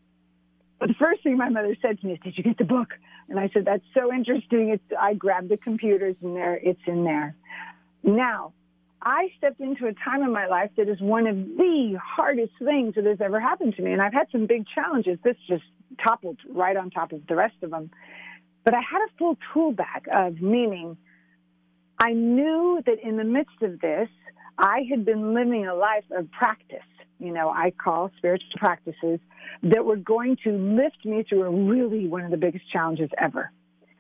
But the first thing my mother said to me is, "Did you get the book?" And I said, "That's so interesting." It's, I grabbed the computers, and there, it's in there. Now, I stepped into a time in my life that is one of the hardest things that has ever happened to me. And I've had some big challenges. This just toppled right on top of the rest of them. But I had a full tool bag of meaning. I knew that in the midst of this, I had been living a life of practice, you know, I call spiritual practices, that were going to lift me through a really one of the biggest challenges ever.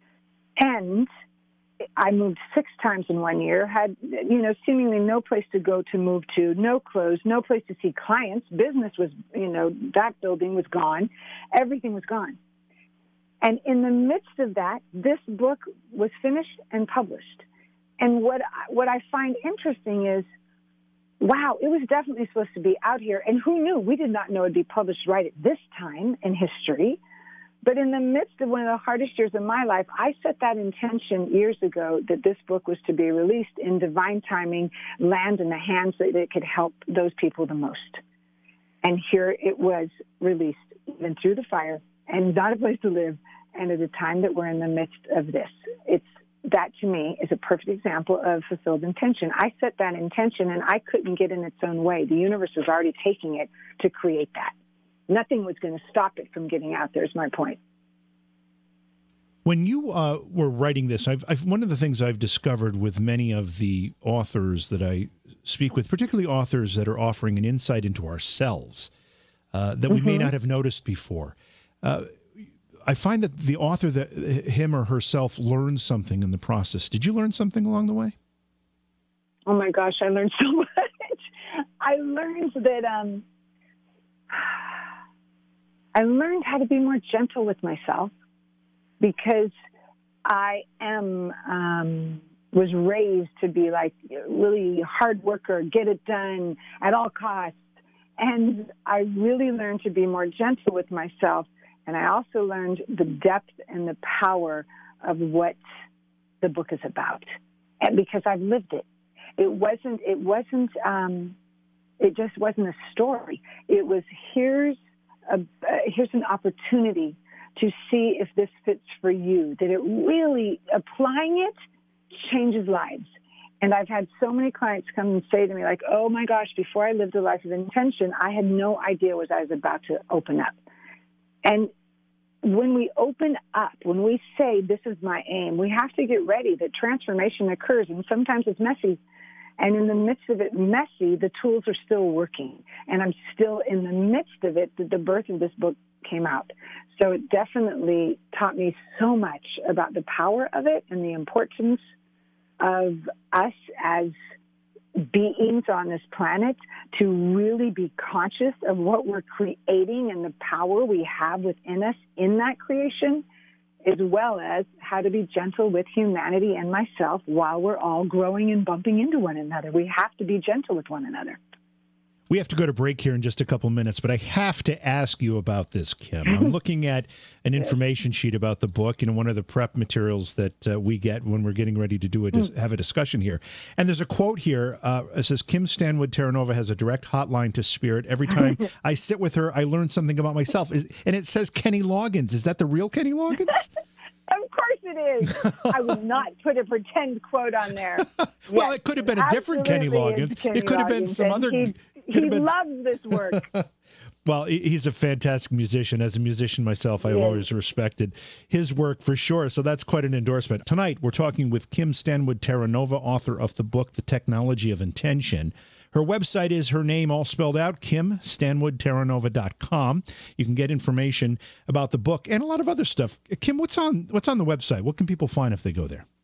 And I moved six times in one year, had, you know, seemingly no place to go to move to, no clothes, no place to see clients. Business was, you know, that building was gone. Everything was gone. And in the midst of that, this book was finished and published. And what I, what I find interesting is, wow, it was definitely supposed to be out here. And who knew? We did not know it would be published right at this time in history. But in the midst of one of the hardest years of my life, I set that intention years ago that this book was to be released in divine timing, land in the hands that it could help those people the most. And here it was released, even through the fire, and not a place to live, and at a time that we're in the midst of this. It's that, to me, is a perfect example of fulfilled intention. I set that intention, and I couldn't get in its own way. The universe was already taking it to create that. Nothing was going to stop it from getting out there, is my point. When you uh, were writing this, I've, I've, one of the things I've discovered with many of the authors that I speak with, particularly authors that are offering an insight into ourselves uh, that we mm-hmm. may not have noticed before, uh, I find that the author, that him or herself, learns something in the process. Did you learn something along the way? Oh, my gosh, I learned so much. I learned that um, I learned how to be more gentle with myself, because I am um, was raised to be like really hard worker, get it done at all costs. And I really learned to be more gentle with myself. And I also learned the depth and the power of what the book is about, and because I've lived it. It wasn't, it wasn't, um, it just wasn't a story. It was, here's a, uh, here's an opportunity to see if this fits for you, that it really, applying it changes lives. And I've had so many clients come and say to me, like, oh my gosh, before I lived a life of intention, I had no idea what I was about to open up. And when we open up, when we say, this is my aim, we have to get ready that transformation occurs, and sometimes it's messy. And in the midst of it messy, the tools are still working. And I'm still in the midst of it that the birth of this book came out. So it definitely taught me so much about the power of it and the importance of us as beings on this planet to really be conscious of what we're creating and the power we have within us in that creation, as well as how to be gentle with humanity and myself while we're all growing and bumping into one another. We have to be gentle with one another. We have to go to break here in just a couple minutes, but I have to ask you about this, Kim. I'm looking at an information sheet about the book, you know, one of the prep materials that uh, we get when we're getting ready to do a dis- have a discussion here. And there's a quote here. Uh, it says, Kim Stanwood Terranova has a direct hotline to spirit. Every time I sit with her, I learn something about myself. Is, and it says Kenny Loggins. Is that the real Kenny Loggins? Of course it is. I would not put a pretend quote on there. Well, Yes, it could have been a different Kenny Loggins. Kenny It could have been Loggins, some and other. He, he been... loves this work. Well, he's a fantastic musician. As a musician myself, I've Yeah. always respected his work for sure. So that's quite an endorsement. Tonight, we're talking with Kim Stanwood Terranova, author of the book, The Technology of Intention. Her website is her name all spelled out, kim stanwood terranova dot com. You can get information about the book and a lot of other stuff. Kim, what's on what's on the website? What can people find if they go there?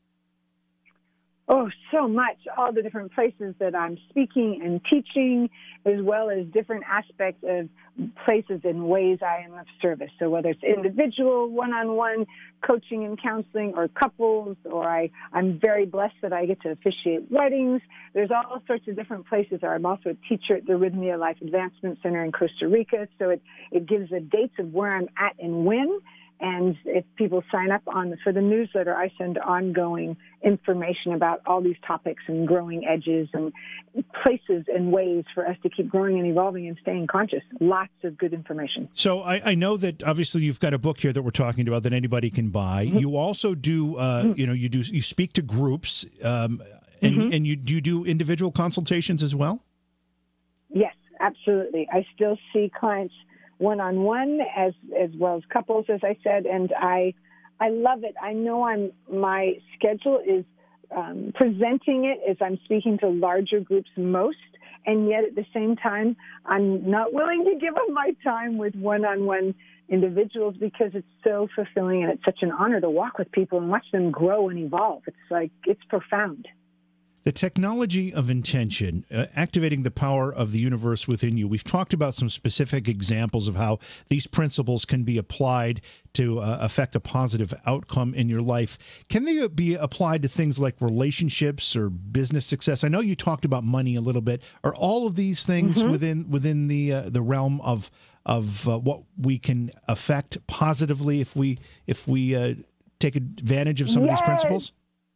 Oh, so much. All the different places that I'm speaking and teaching, as well as different aspects of places and ways I am of service. So whether it's individual, one-on-one coaching and counseling, or couples, or I, I'm very blessed that I get to officiate weddings. There's all sorts of different places. I'm also a teacher at the Rhythmia Life Advancement Center in Costa Rica. So it, it gives the dates of where I'm at and when. And if people sign up on for the newsletter, I send ongoing information about all these topics and growing edges and places and ways for us to keep growing and evolving and staying conscious. Lots of good information. So I, I know that obviously you've got a book here that we're talking about that anybody can buy. Mm-hmm. You also do, uh, mm-hmm. you know, you do you speak to groups, um, and mm-hmm. and you do you do individual consultations as well? Yes, absolutely. I still see clients one-on-one as as well as couples, as I said, and I I love it. I know I'm my schedule is um, presenting it as I'm speaking to larger groups most, and yet at the same time, I'm not willing to give up my time with one-on-one individuals because it's so fulfilling and it's such an honor to walk with people and watch them grow and evolve. It's like, it's profound. The technology of intention, uh, activating the power of the universe within you. We've talked about some specific examples of how these principles can be applied to uh, affect a positive outcome in your life. Can they be applied to things like relationships or business success? I know you talked about money a little bit. Are all of these things mm-hmm. within within the uh, the realm of of uh, what we can affect positively if we if we uh, take advantage of some yes. of these principles?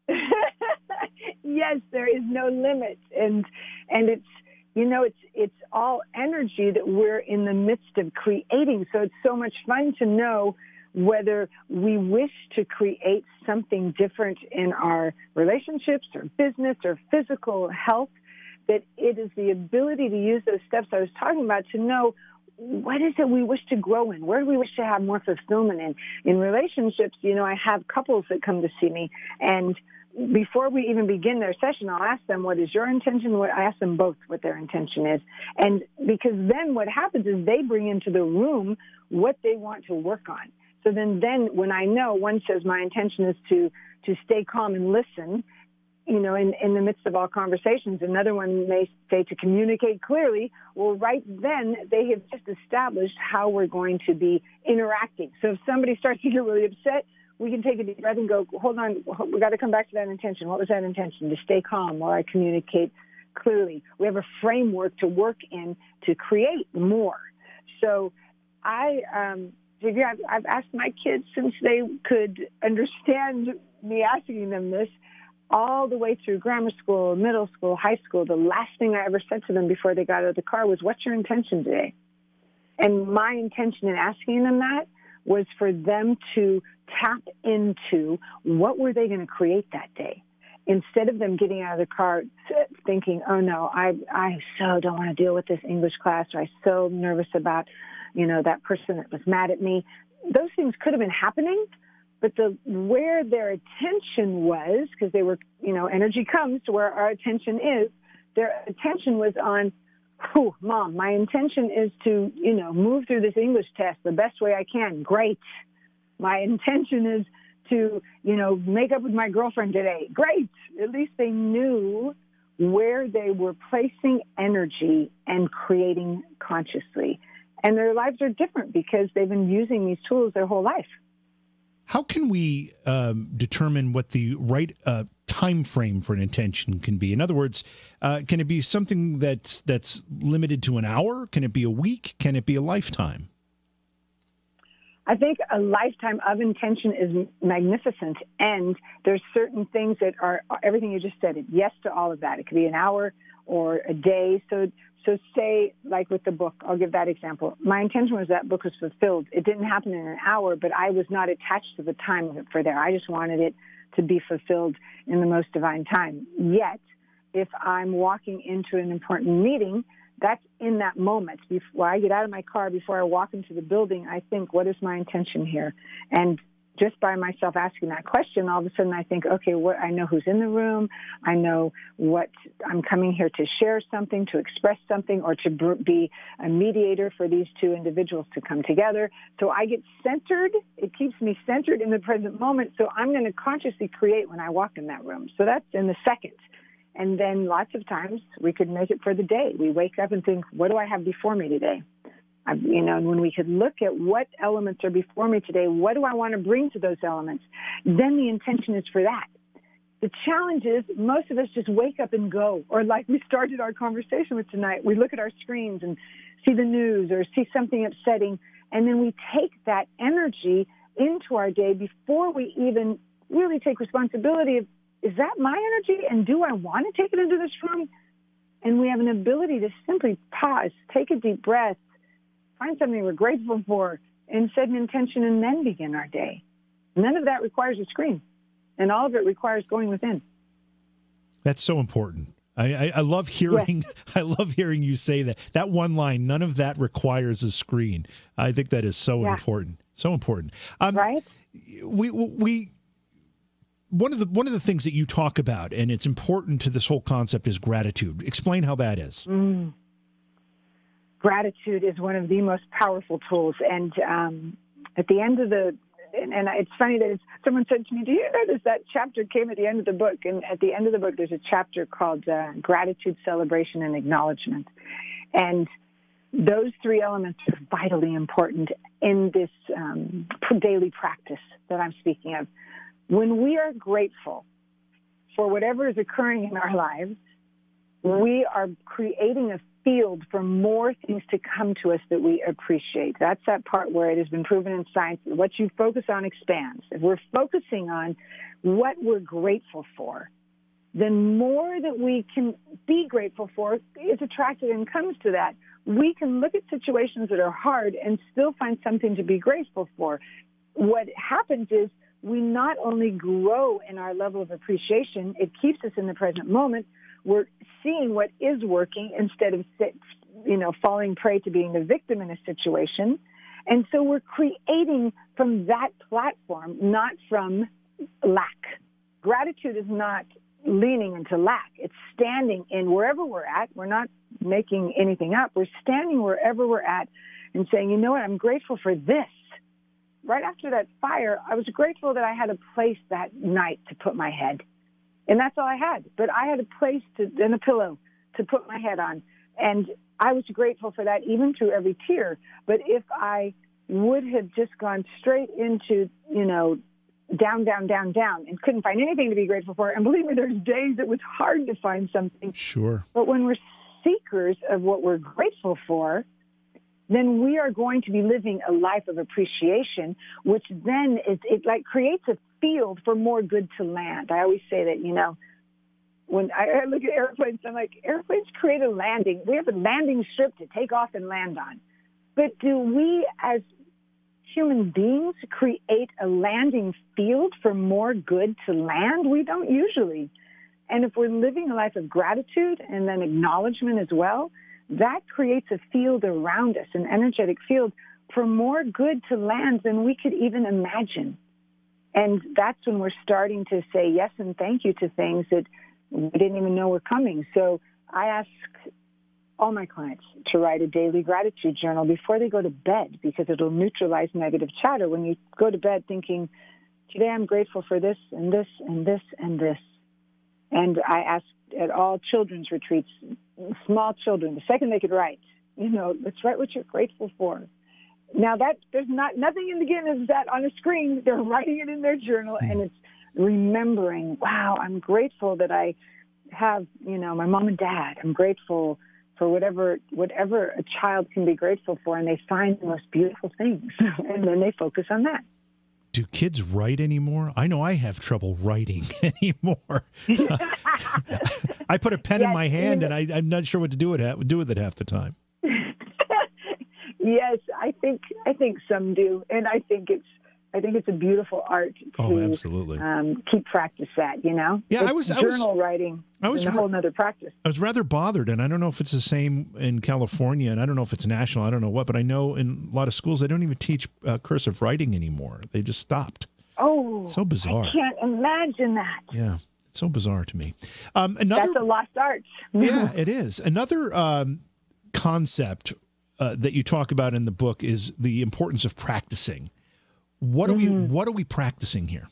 Yes, there is no limit, and and it's you know it's it's all energy that we're in the midst of creating. So it's so much fun to know whether we wish to create something different in our relationships or business or physical health. That it is the ability to use those steps I was talking about to know what is it we wish to grow in? Where do we wish to have more fulfillment in? In relationships, you know, I have couples that come to see me, and before we even begin their session, I'll ask them, what is your intention? I ask them both what their intention is. And because then what happens is they bring into the room what they want to work on. So then, then when I know, one says my intention is to, to stay calm and listen, you know, in, in the midst of all conversations. Another one may say to communicate clearly. Well, right then they have just established how we're going to be interacting. So if somebody starts to get really upset, we can take a deep breath and go, hold on, we got to come back to that intention. What was that intention? To stay calm while I communicate clearly. We have a framework to work in to create more. So I, um, I've, I've asked my kids since they could understand me asking them this, all the way through grammar school, middle school, high school. The last thing I ever said to them before they got out of the car was, what's your intention today? And my intention in asking them that was for them to tap into what were they going to create that day. Instead of them getting out of the car thinking, oh, no, I I so don't want to deal with this English class, or I'm so nervous about, you know, that person that was mad at me. Those things could have been happening, but the where their attention was, because they were, you know, energy comes to where our attention is, their attention was on, oh, Mom, my intention is to, you know, move through this English test the best way I can. Great. My intention is to, you know, make up with my girlfriend today. Great. At least they knew where they were placing energy and creating consciously. And their lives are different because they've been using these tools their whole life. How can we um, determine what the right uh, time frame for an intention can be? In other words, uh, can it be something that's that's limited to an hour? Can it be a week? Can it be a lifetime? I think a lifetime of intention is magnificent, and there's certain things that are everything you just said. Yes to all of that. It could be an hour or a day. So So say, like with the book, I'll give that example. My intention was that book was fulfilled. It didn't happen in an hour, but I was not attached to the time of it for there. I just wanted it to be fulfilled in the most divine time. Yet, if I'm walking into an important meeting, that's in that moment. Before I get out of my car, before I walk into the building, I think, what is my intention here? And just by myself asking that question, all of a sudden I think, okay, what, I know who's in the room. I know what I'm coming here to share something, to express something, or to be a mediator for these two individuals to come together. So I get centered. It keeps me centered in the present moment. So I'm going to consciously create when I walk in that room. So that's in the second. And then lots of times we could make it for the day. We wake up and think, what do I have before me today? I, you know, and when we could look at what elements are before me today, what do I want to bring to those elements? Then the intention is for that. The challenge is most of us just wake up and go, or like we started our conversation with tonight, we look at our screens and see the news or see something upsetting, and then we take that energy into our day before we even really take responsibility of, is that my energy, and do I want to take it into this room? And we have an ability to simply pause, take a deep breath, find something we're grateful for, and set an intention, and then begin our day. None of that requires a screen, and all of it requires going within. That's so important. I, I, I love hearing. Yes. I love hearing you say that. That one line. None of that requires a screen. I think that is so yeah. important. So important. Um, right. We we. One of the one of the things that you talk about, and it's important to this whole concept, is gratitude. Explain how that is. Mm. Gratitude is one of the most powerful tools. And um, at the end of the, and, and it's funny that it's, someone said to me, do you notice that chapter came at the end of the book? And at the end of the book, there's a chapter called uh, Gratitude, Celebration, and Acknowledgement. And those three elements are vitally important in this um, daily practice that I'm speaking of. When we are grateful for whatever is occurring in our lives, we are creating a field for more things to come to us that we appreciate. That's that part where it has been proven in science that what you focus on expands. If we're focusing on what we're grateful for, then more that we can be grateful for is attracted and comes to that. We can look at situations that are hard and still find something to be grateful for. What happens is we not only grow in our level of appreciation, it keeps us in the present moment. We're seeing what is working instead of, you know, falling prey to being the victim in a situation. And so we're creating from that platform, not from lack. Gratitude is not leaning into lack. It's standing in wherever we're at. We're not making anything up. We're standing wherever we're at and saying, you know what, I'm grateful for this. Right after that fire, I was grateful that I had a place that night to put my head. And that's all I had. But I had a place to, and a pillow to put my head on. And I was grateful for that, even through every tear. But if I would have just gone straight into, you know, down, down, down, down, and couldn't find anything to be grateful for, and believe me, there's days it was hard to find something. Sure. But when we're seekers of what we're grateful for, then we are going to be living a life of appreciation, which then is, it like creates a field for more good to land. I always say that, you know, when I look at airplanes, I'm like, airplanes create a landing. We have a landing strip to take off and land on. But do we as human beings create a landing field for more good to land? We don't usually. And if we're living a life of gratitude and then acknowledgement as well, that creates a field around us, an energetic field for more good to land than we could even imagine. And that's when we're starting to say yes and thank you to things that we didn't even know were coming. So I ask all my clients to write a daily gratitude journal before they go to bed, because it'll neutralize negative chatter. When you go to bed thinking, today I'm grateful for this and this and this and this. And I ask at all children's retreats, small children, the second they could write, you know, let's write what you're grateful for. Now that there's not nothing in the game is that on a screen. They're writing it in their journal, and it's remembering, wow, I'm grateful that I have, you know, my mom and dad. I'm grateful for whatever whatever a child can be grateful for, and they find the most beautiful things, and then they focus on that. do kids write anymore? I know I have trouble writing anymore. I put a pen yes, in my hand, and I, I'm not sure what to do with it, do with it half the time. Yes, I think I think some do, and I think it's I think it's a beautiful art to oh, absolutely. Um, keep practice at. You know, yeah, it's I was journal I was, writing. I was a whole other practice. I was rather bothered, and I don't know if it's the same in California, and I don't know if it's national. I don't know what, but I know in a lot of schools they don't even teach uh, cursive writing anymore. They just stopped. Oh, so bizarre! I can't imagine that. Yeah. It's so bizarre to me. Um, another, That's a lost art. Yeah, it is. Another um, concept uh, that you talk about in the book is the importance of practicing. What are mm-hmm. we What are we practicing here?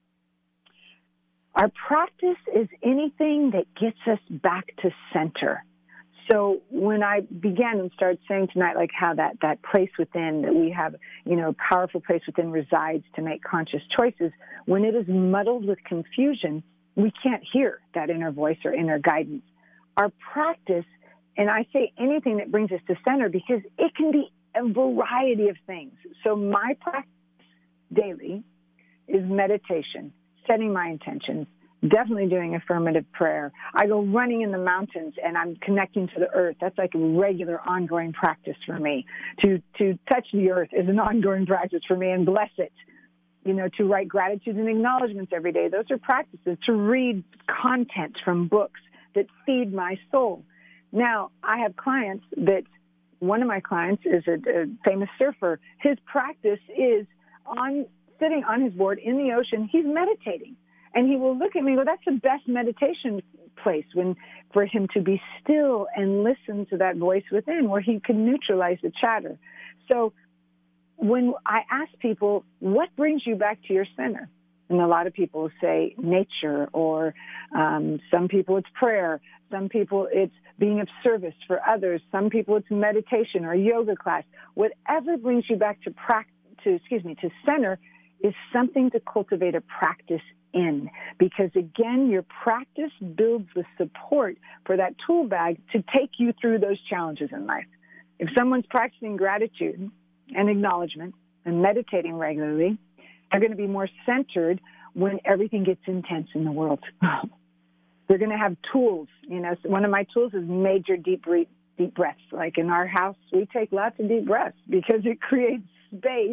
Our practice is anything that gets us back to center. So when I began and started saying tonight, like how that, that place within that we have, you know, a powerful place within resides to make conscious choices, when it is muddled with confusion, we can't hear that inner voice or inner guidance. Our practice, and I say anything that brings us to center because it can be a variety of things. So my practice daily is meditation, setting my intentions, definitely doing affirmative prayer. I go running in the mountains and I'm connecting to the earth. That's like a regular ongoing practice for me. To, to touch the earth is an ongoing practice for me and bless it. You know, to write gratitudes and acknowledgments every day. Those are practices. To read content from books that feed my soul. Now, I have clients that, one of my clients is a, a famous surfer. His practice is on sitting on his board in the ocean. He's meditating. And he will look at me and go, that's the best meditation place when for him to be still and listen to that voice within where he can neutralize the chatter. So when I ask people, what brings you back to your center? And a lot of people say nature, or um, some people it's prayer. Some people it's being of service for others. Some people it's meditation or yoga class. Whatever brings you back to practice, to excuse me, to center is something to cultivate a practice in. Because again, your practice builds the support for that tool bag to take you through those challenges in life. If someone's practicing gratitude and acknowledgement and meditating regularly, they're going to be more centered when everything gets intense in the world. They're going to have tools. You know, so one of my tools is major deep breath, deep breaths. Like in our house, we take lots of deep breaths because it creates space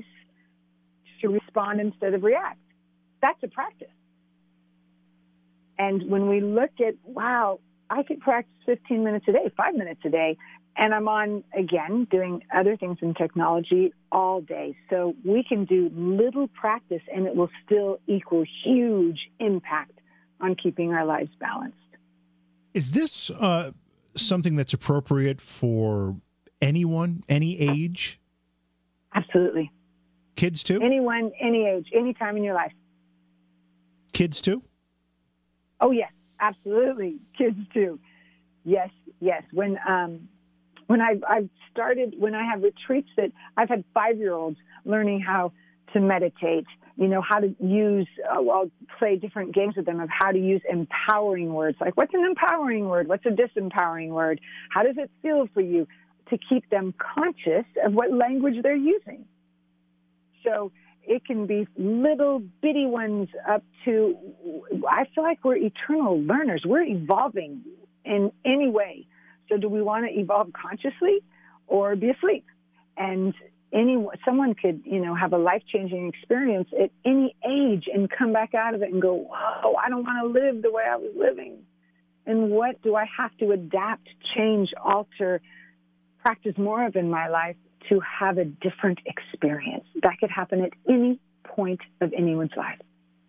to respond instead of react. That's a practice. And when we look at, wow, I could practice fifteen minutes a day, five minutes a day, and I'm on, again, doing other things in technology all day. So we can do little practice, and it will still equal huge impact on keeping our lives balanced. Is this uh, something that's appropriate for anyone, any age? Absolutely. Kids too? Anyone, any age, any time in your life. Kids too? Oh, yes, absolutely. Kids too. Yes, yes. When um, when I've, I've started, when I have retreats that I've had five-year-olds learning how to meditate, you know, how to use, uh, I'll play different games with them of how to use empowering words. Like, what's an empowering word? What's a disempowering word? How does it feel for you? To keep them conscious of what language they're using. So it can be little bitty ones up to, I feel like we're eternal learners. We're evolving in any way. So do we want to evolve consciously or be asleep? And any someone could, you know, have a life-changing experience at any age and come back out of it and go, whoa, I don't want to live the way I was living. And what do I have to adapt, change, alter, practice more of in my life to have a different experience? That could happen at any point of anyone's life.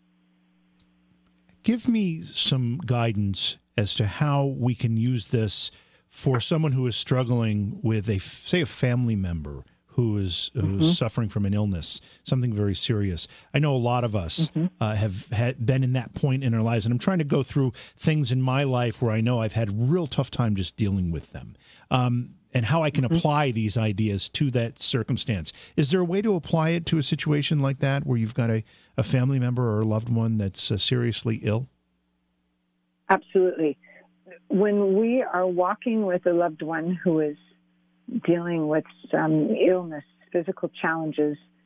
Give me some guidance as to how we can use this for someone who is struggling with a, say, a family member who is who's mm-hmm. suffering from an illness, something very serious. I know a lot of us mm-hmm. uh, have had been in that point in our lives, and I'm trying to go through things in my life where I know I've had a real tough time just dealing with them, um, and how I can mm-hmm. apply these ideas to that circumstance. Is there a way to apply it to a situation like that where you've got a, a family member or a loved one that's uh, seriously ill? Absolutely. When we are walking with a loved one who is dealing with some illness, physical challenges,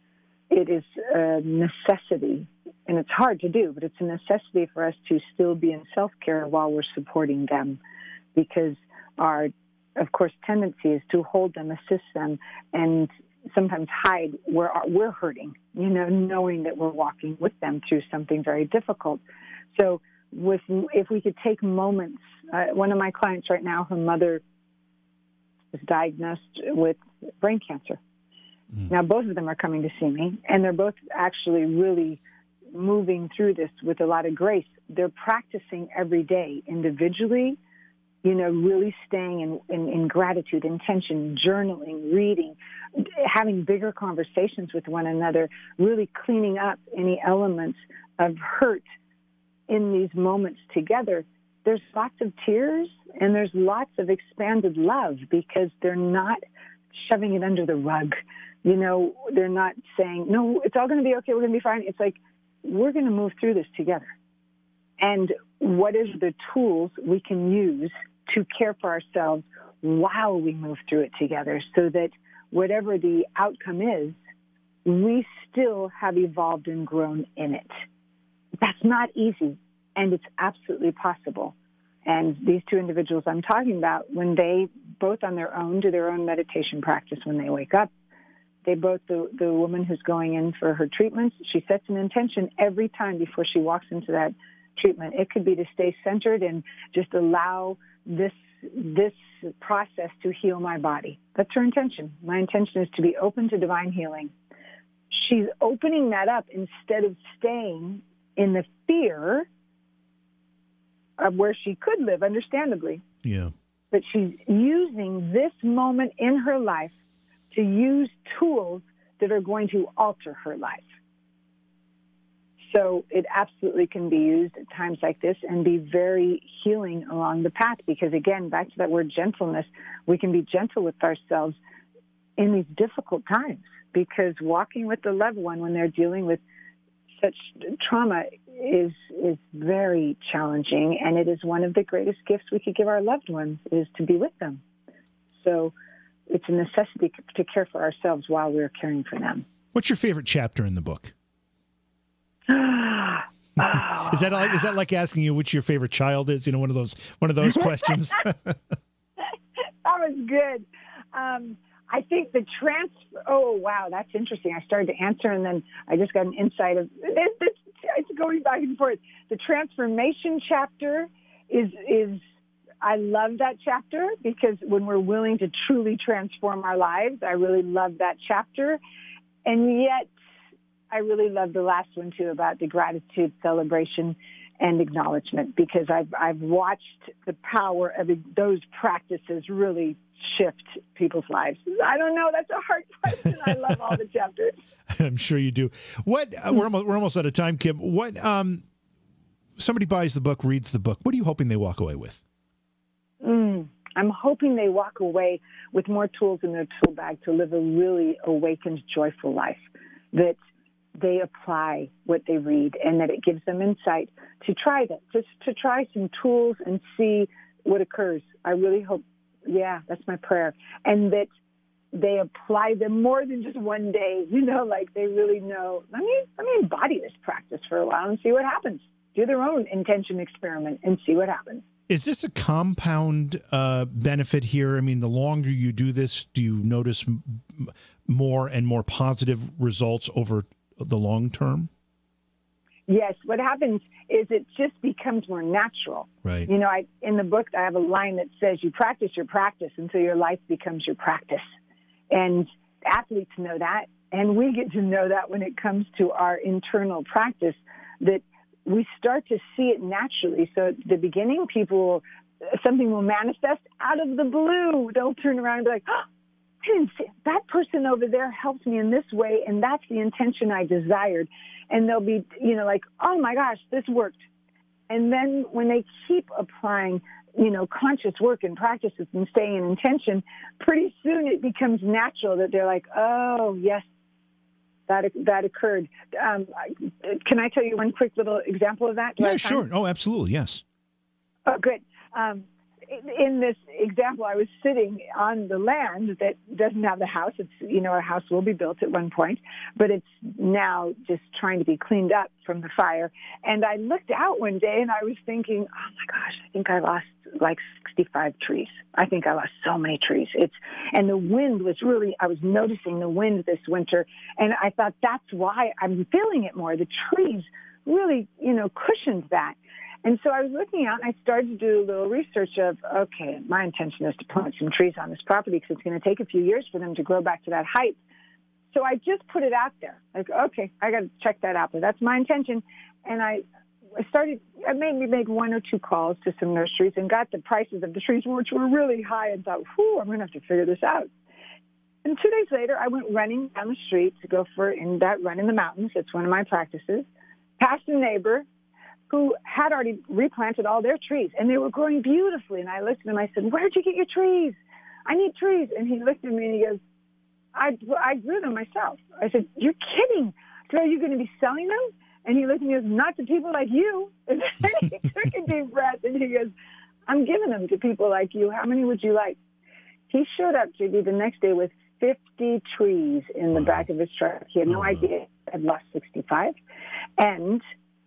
it is a necessity, and it's hard to do, but it's a necessity for us to still be in self-care while we're supporting them, because our, of course, tendency is to hold them, assist them, and sometimes hide where we're hurting, you know, knowing that we're walking with them through something very difficult. So with, if we could take moments, uh, one of my clients right now, her mother was diagnosed with brain cancer. Mm. Now, both of them are coming to see me, and they're both actually really moving through this with a lot of grace. They're practicing every day individually, you know, really staying in, in, in gratitude, intention, journaling, reading, having bigger conversations with one another, really cleaning up any elements of hurt in these moments together. There's lots of tears and there's lots of expanded love because they're not shoving it under the rug. You know, they're not saying, no, it's all going to be okay, we're going to be fine. It's like, we're going to move through this together. And what is the tools we can use to care for ourselves while we move through it together so that whatever the outcome is, we still have evolved and grown in it. That's not easy, and it's absolutely possible. And these two individuals I'm talking about, when they both on their own do their own meditation practice when they wake up, they both, the, the woman who's going in for her treatments, she sets an intention every time before she walks into that treatment. It could be to stay centered and just allow this this process to heal my body. That's her intention. My intention is to be open to divine healing. She's opening that up instead of staying in the fear of where she could live, understandably. Yeah. But she's using this moment in her life to use tools that are going to alter her life. So it absolutely can be used at times like this and be very healing along the path because, again, back to that word gentleness, we can be gentle with ourselves in these difficult times because walking with the loved one when they're dealing with such trauma is is very challenging, and it is one of the greatest gifts we could give our loved ones is to be with them. So it's a necessity to care for ourselves while we're caring for them. What's your favorite chapter in the book? Oh. Is that like, is that like asking you which your favorite child is? You know, one of those one of those questions. That was good. Um, I think the transfer. Oh wow, that's interesting. I started to answer, and then I just got an insight of it's, it's, it's going back and forth. The transformation chapter is is. I love that chapter because when we're willing to truly transform our lives, I really love that chapter, and yet. I really love the last one, too, about the gratitude, celebration, and acknowledgement, because I've, I've watched the power of those practices really shift people's lives. I don't know. That's a hard question. I love all the chapters. I'm sure you do. What uh, we're, almost, we're almost out of time, Kim. What um, somebody buys the book, reads the book. What are you hoping they walk away with? Mm, I'm hoping they walk away with more tools in their tool bag to live a really awakened, joyful life, that they apply what they read and that it gives them insight to try that, just to try some tools and see what occurs. I really hope, yeah, that's my prayer. And that they apply them more than just one day, you know, like they really know, let me, let me embody this practice for a while and see what happens. Do their own intention experiment and see what happens. Is this a compound uh, benefit here? I mean, the longer you do this, do you notice m- more and more positive results over the long term? Yes. What happens is it just becomes more natural. Right. You know, I, in the book, I have a line that says, you practice your practice until your life becomes your practice. And athletes know that. And we get to know that when it comes to our internal practice, that we start to see it naturally. So at the beginning, people, something will manifest out of the blue. They'll turn around and be like, oh, I didn't see, that person over there helped me in this way, and that's the intention I desired. And they'll be, you know, like, oh, my gosh, this worked. And then when they keep applying, you know, conscious work and practices and staying in intention, pretty soon it becomes natural that they're like, oh, yes, that that occurred. Um, can I tell you one quick little example of that? Do yeah, sure. Oh, absolutely, yes. Oh, good. Um, in this example, I was sitting on the land that doesn't have the house. It's, you know, a house will be built at one point, but it's now just trying to be cleaned up from the fire. And I looked out one day and I was thinking, oh my gosh, I think I lost like sixty-five trees. I think I lost so many trees. It's, and the wind was really, I was noticing the wind this winter. And I thought that's why I'm feeling it more. The trees really, you know, cushioned that. And so I was looking out, and I started to do a little research of, okay, my intention is to plant some trees on this property because it's going to take a few years for them to grow back to that height. So I just put it out there. Like, okay, I got to check that out, but that's my intention. And I, I started, I maybe made one or two calls to some nurseries and got the prices of the trees, which were really high, and thought, whew, I'm going to have to figure this out. And two days later, I went running down the street to go for in that run in the mountains. It's one of my practices. Passed a neighbor who had already replanted all their trees, and they were growing beautifully. And I looked at him, I said, where'd you get your trees? I need trees. And he looked at me and he goes, I, I grew them myself. I said, you're kidding. So are you going to be selling them? And he looked at me and goes, not to people like you. And then he took a deep breath and he goes, I'm giving them to people like you. How many would you like? He showed up, J D, the next day with fifty trees in the back of his truck. He had no idea I'd lost sixty-five. And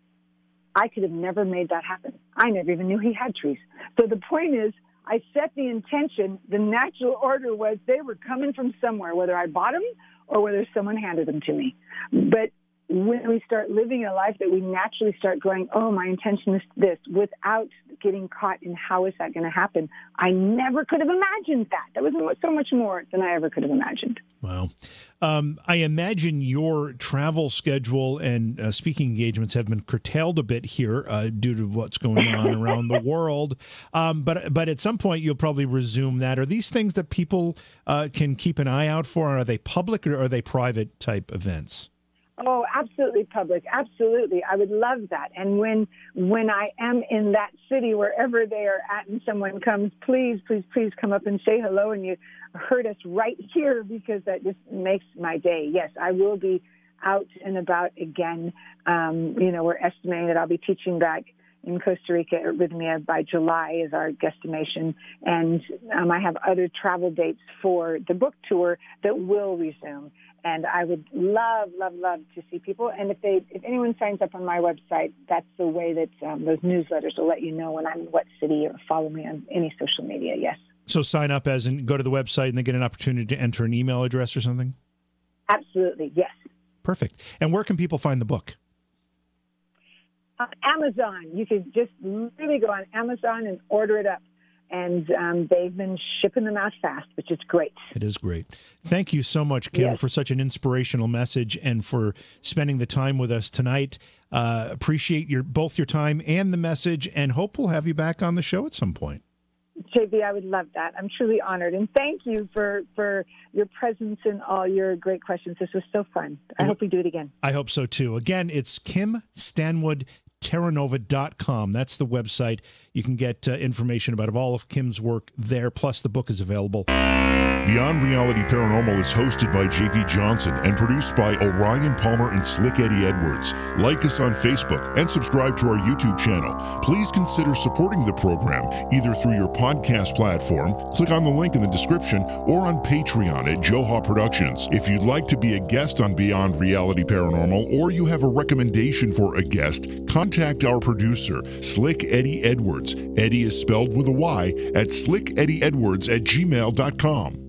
I could have never made that happen. I never even knew he had trees. So the point is, I set the intention. The natural order was they were coming from somewhere, whether I bought them or whether someone handed them to me. But when we start living a life that we naturally start going, oh, my intention is this, without getting caught in how is that going to happen, I never could have imagined that. That was so much more than I ever could have imagined. Wow. Um, I imagine your travel schedule and uh, speaking engagements have been curtailed a bit here uh, due to what's going on around the world. Um, but but at some point, you'll probably resume that. Are these things that people uh, can keep an eye out for? Are they public or are they private type events? Oh, absolutely public. Absolutely. I would love that. And when when I am in that city, wherever they are at, and someone comes, please, please, please come up and say hello. And you heard us right here because that just makes my day. Yes, I will be out and about again. Um, you know, we're estimating that I'll be teaching back in Costa Rica at Rhythmia by July is our guesstimation. And um, I have other travel dates for the book tour that will resume. And I would love, love, love to see people. And if they, if anyone signs up on my website, that's the way that um, those newsletters will let you know when I'm in what city, or follow me on any social media. Yes. So sign up as in go to the website and they get an opportunity to enter an email address or something? Absolutely. Yes. Perfect. And where can people find the book? Uh, Amazon. You can just really go on Amazon and order it up. And um, they've been shipping them out fast, which is great. It is great. Thank you so much, Kim, yes. for such an inspirational message and for spending the time with us tonight. Uh, appreciate your both your time and the message, and hope we'll have you back on the show at some point. J B, I would love that. I'm truly honored. And thank you for, for your presence and all your great questions. This was so fun. I hope we do it again. I hope so, too. Again, it's Kim Stanwood, Terra Nova dot com. That's the website. You can get uh, information about all of Kim's work there, plus the book is available. Beyond Reality Paranormal is hosted by J V Johnson and produced by Orion Palmer and Slick Eddie Edwards. Like us on Facebook and subscribe to our YouTube channel. Please consider supporting the program either through your podcast platform, click on the link in the description, or on Patreon at Joha Productions. If you'd like to be a guest on Beyond Reality Paranormal, or you have a recommendation for a guest, contact our producer, Slick Eddie Edwards. Eddie is spelled with a Y at slick eddie edwards at gmail dot com.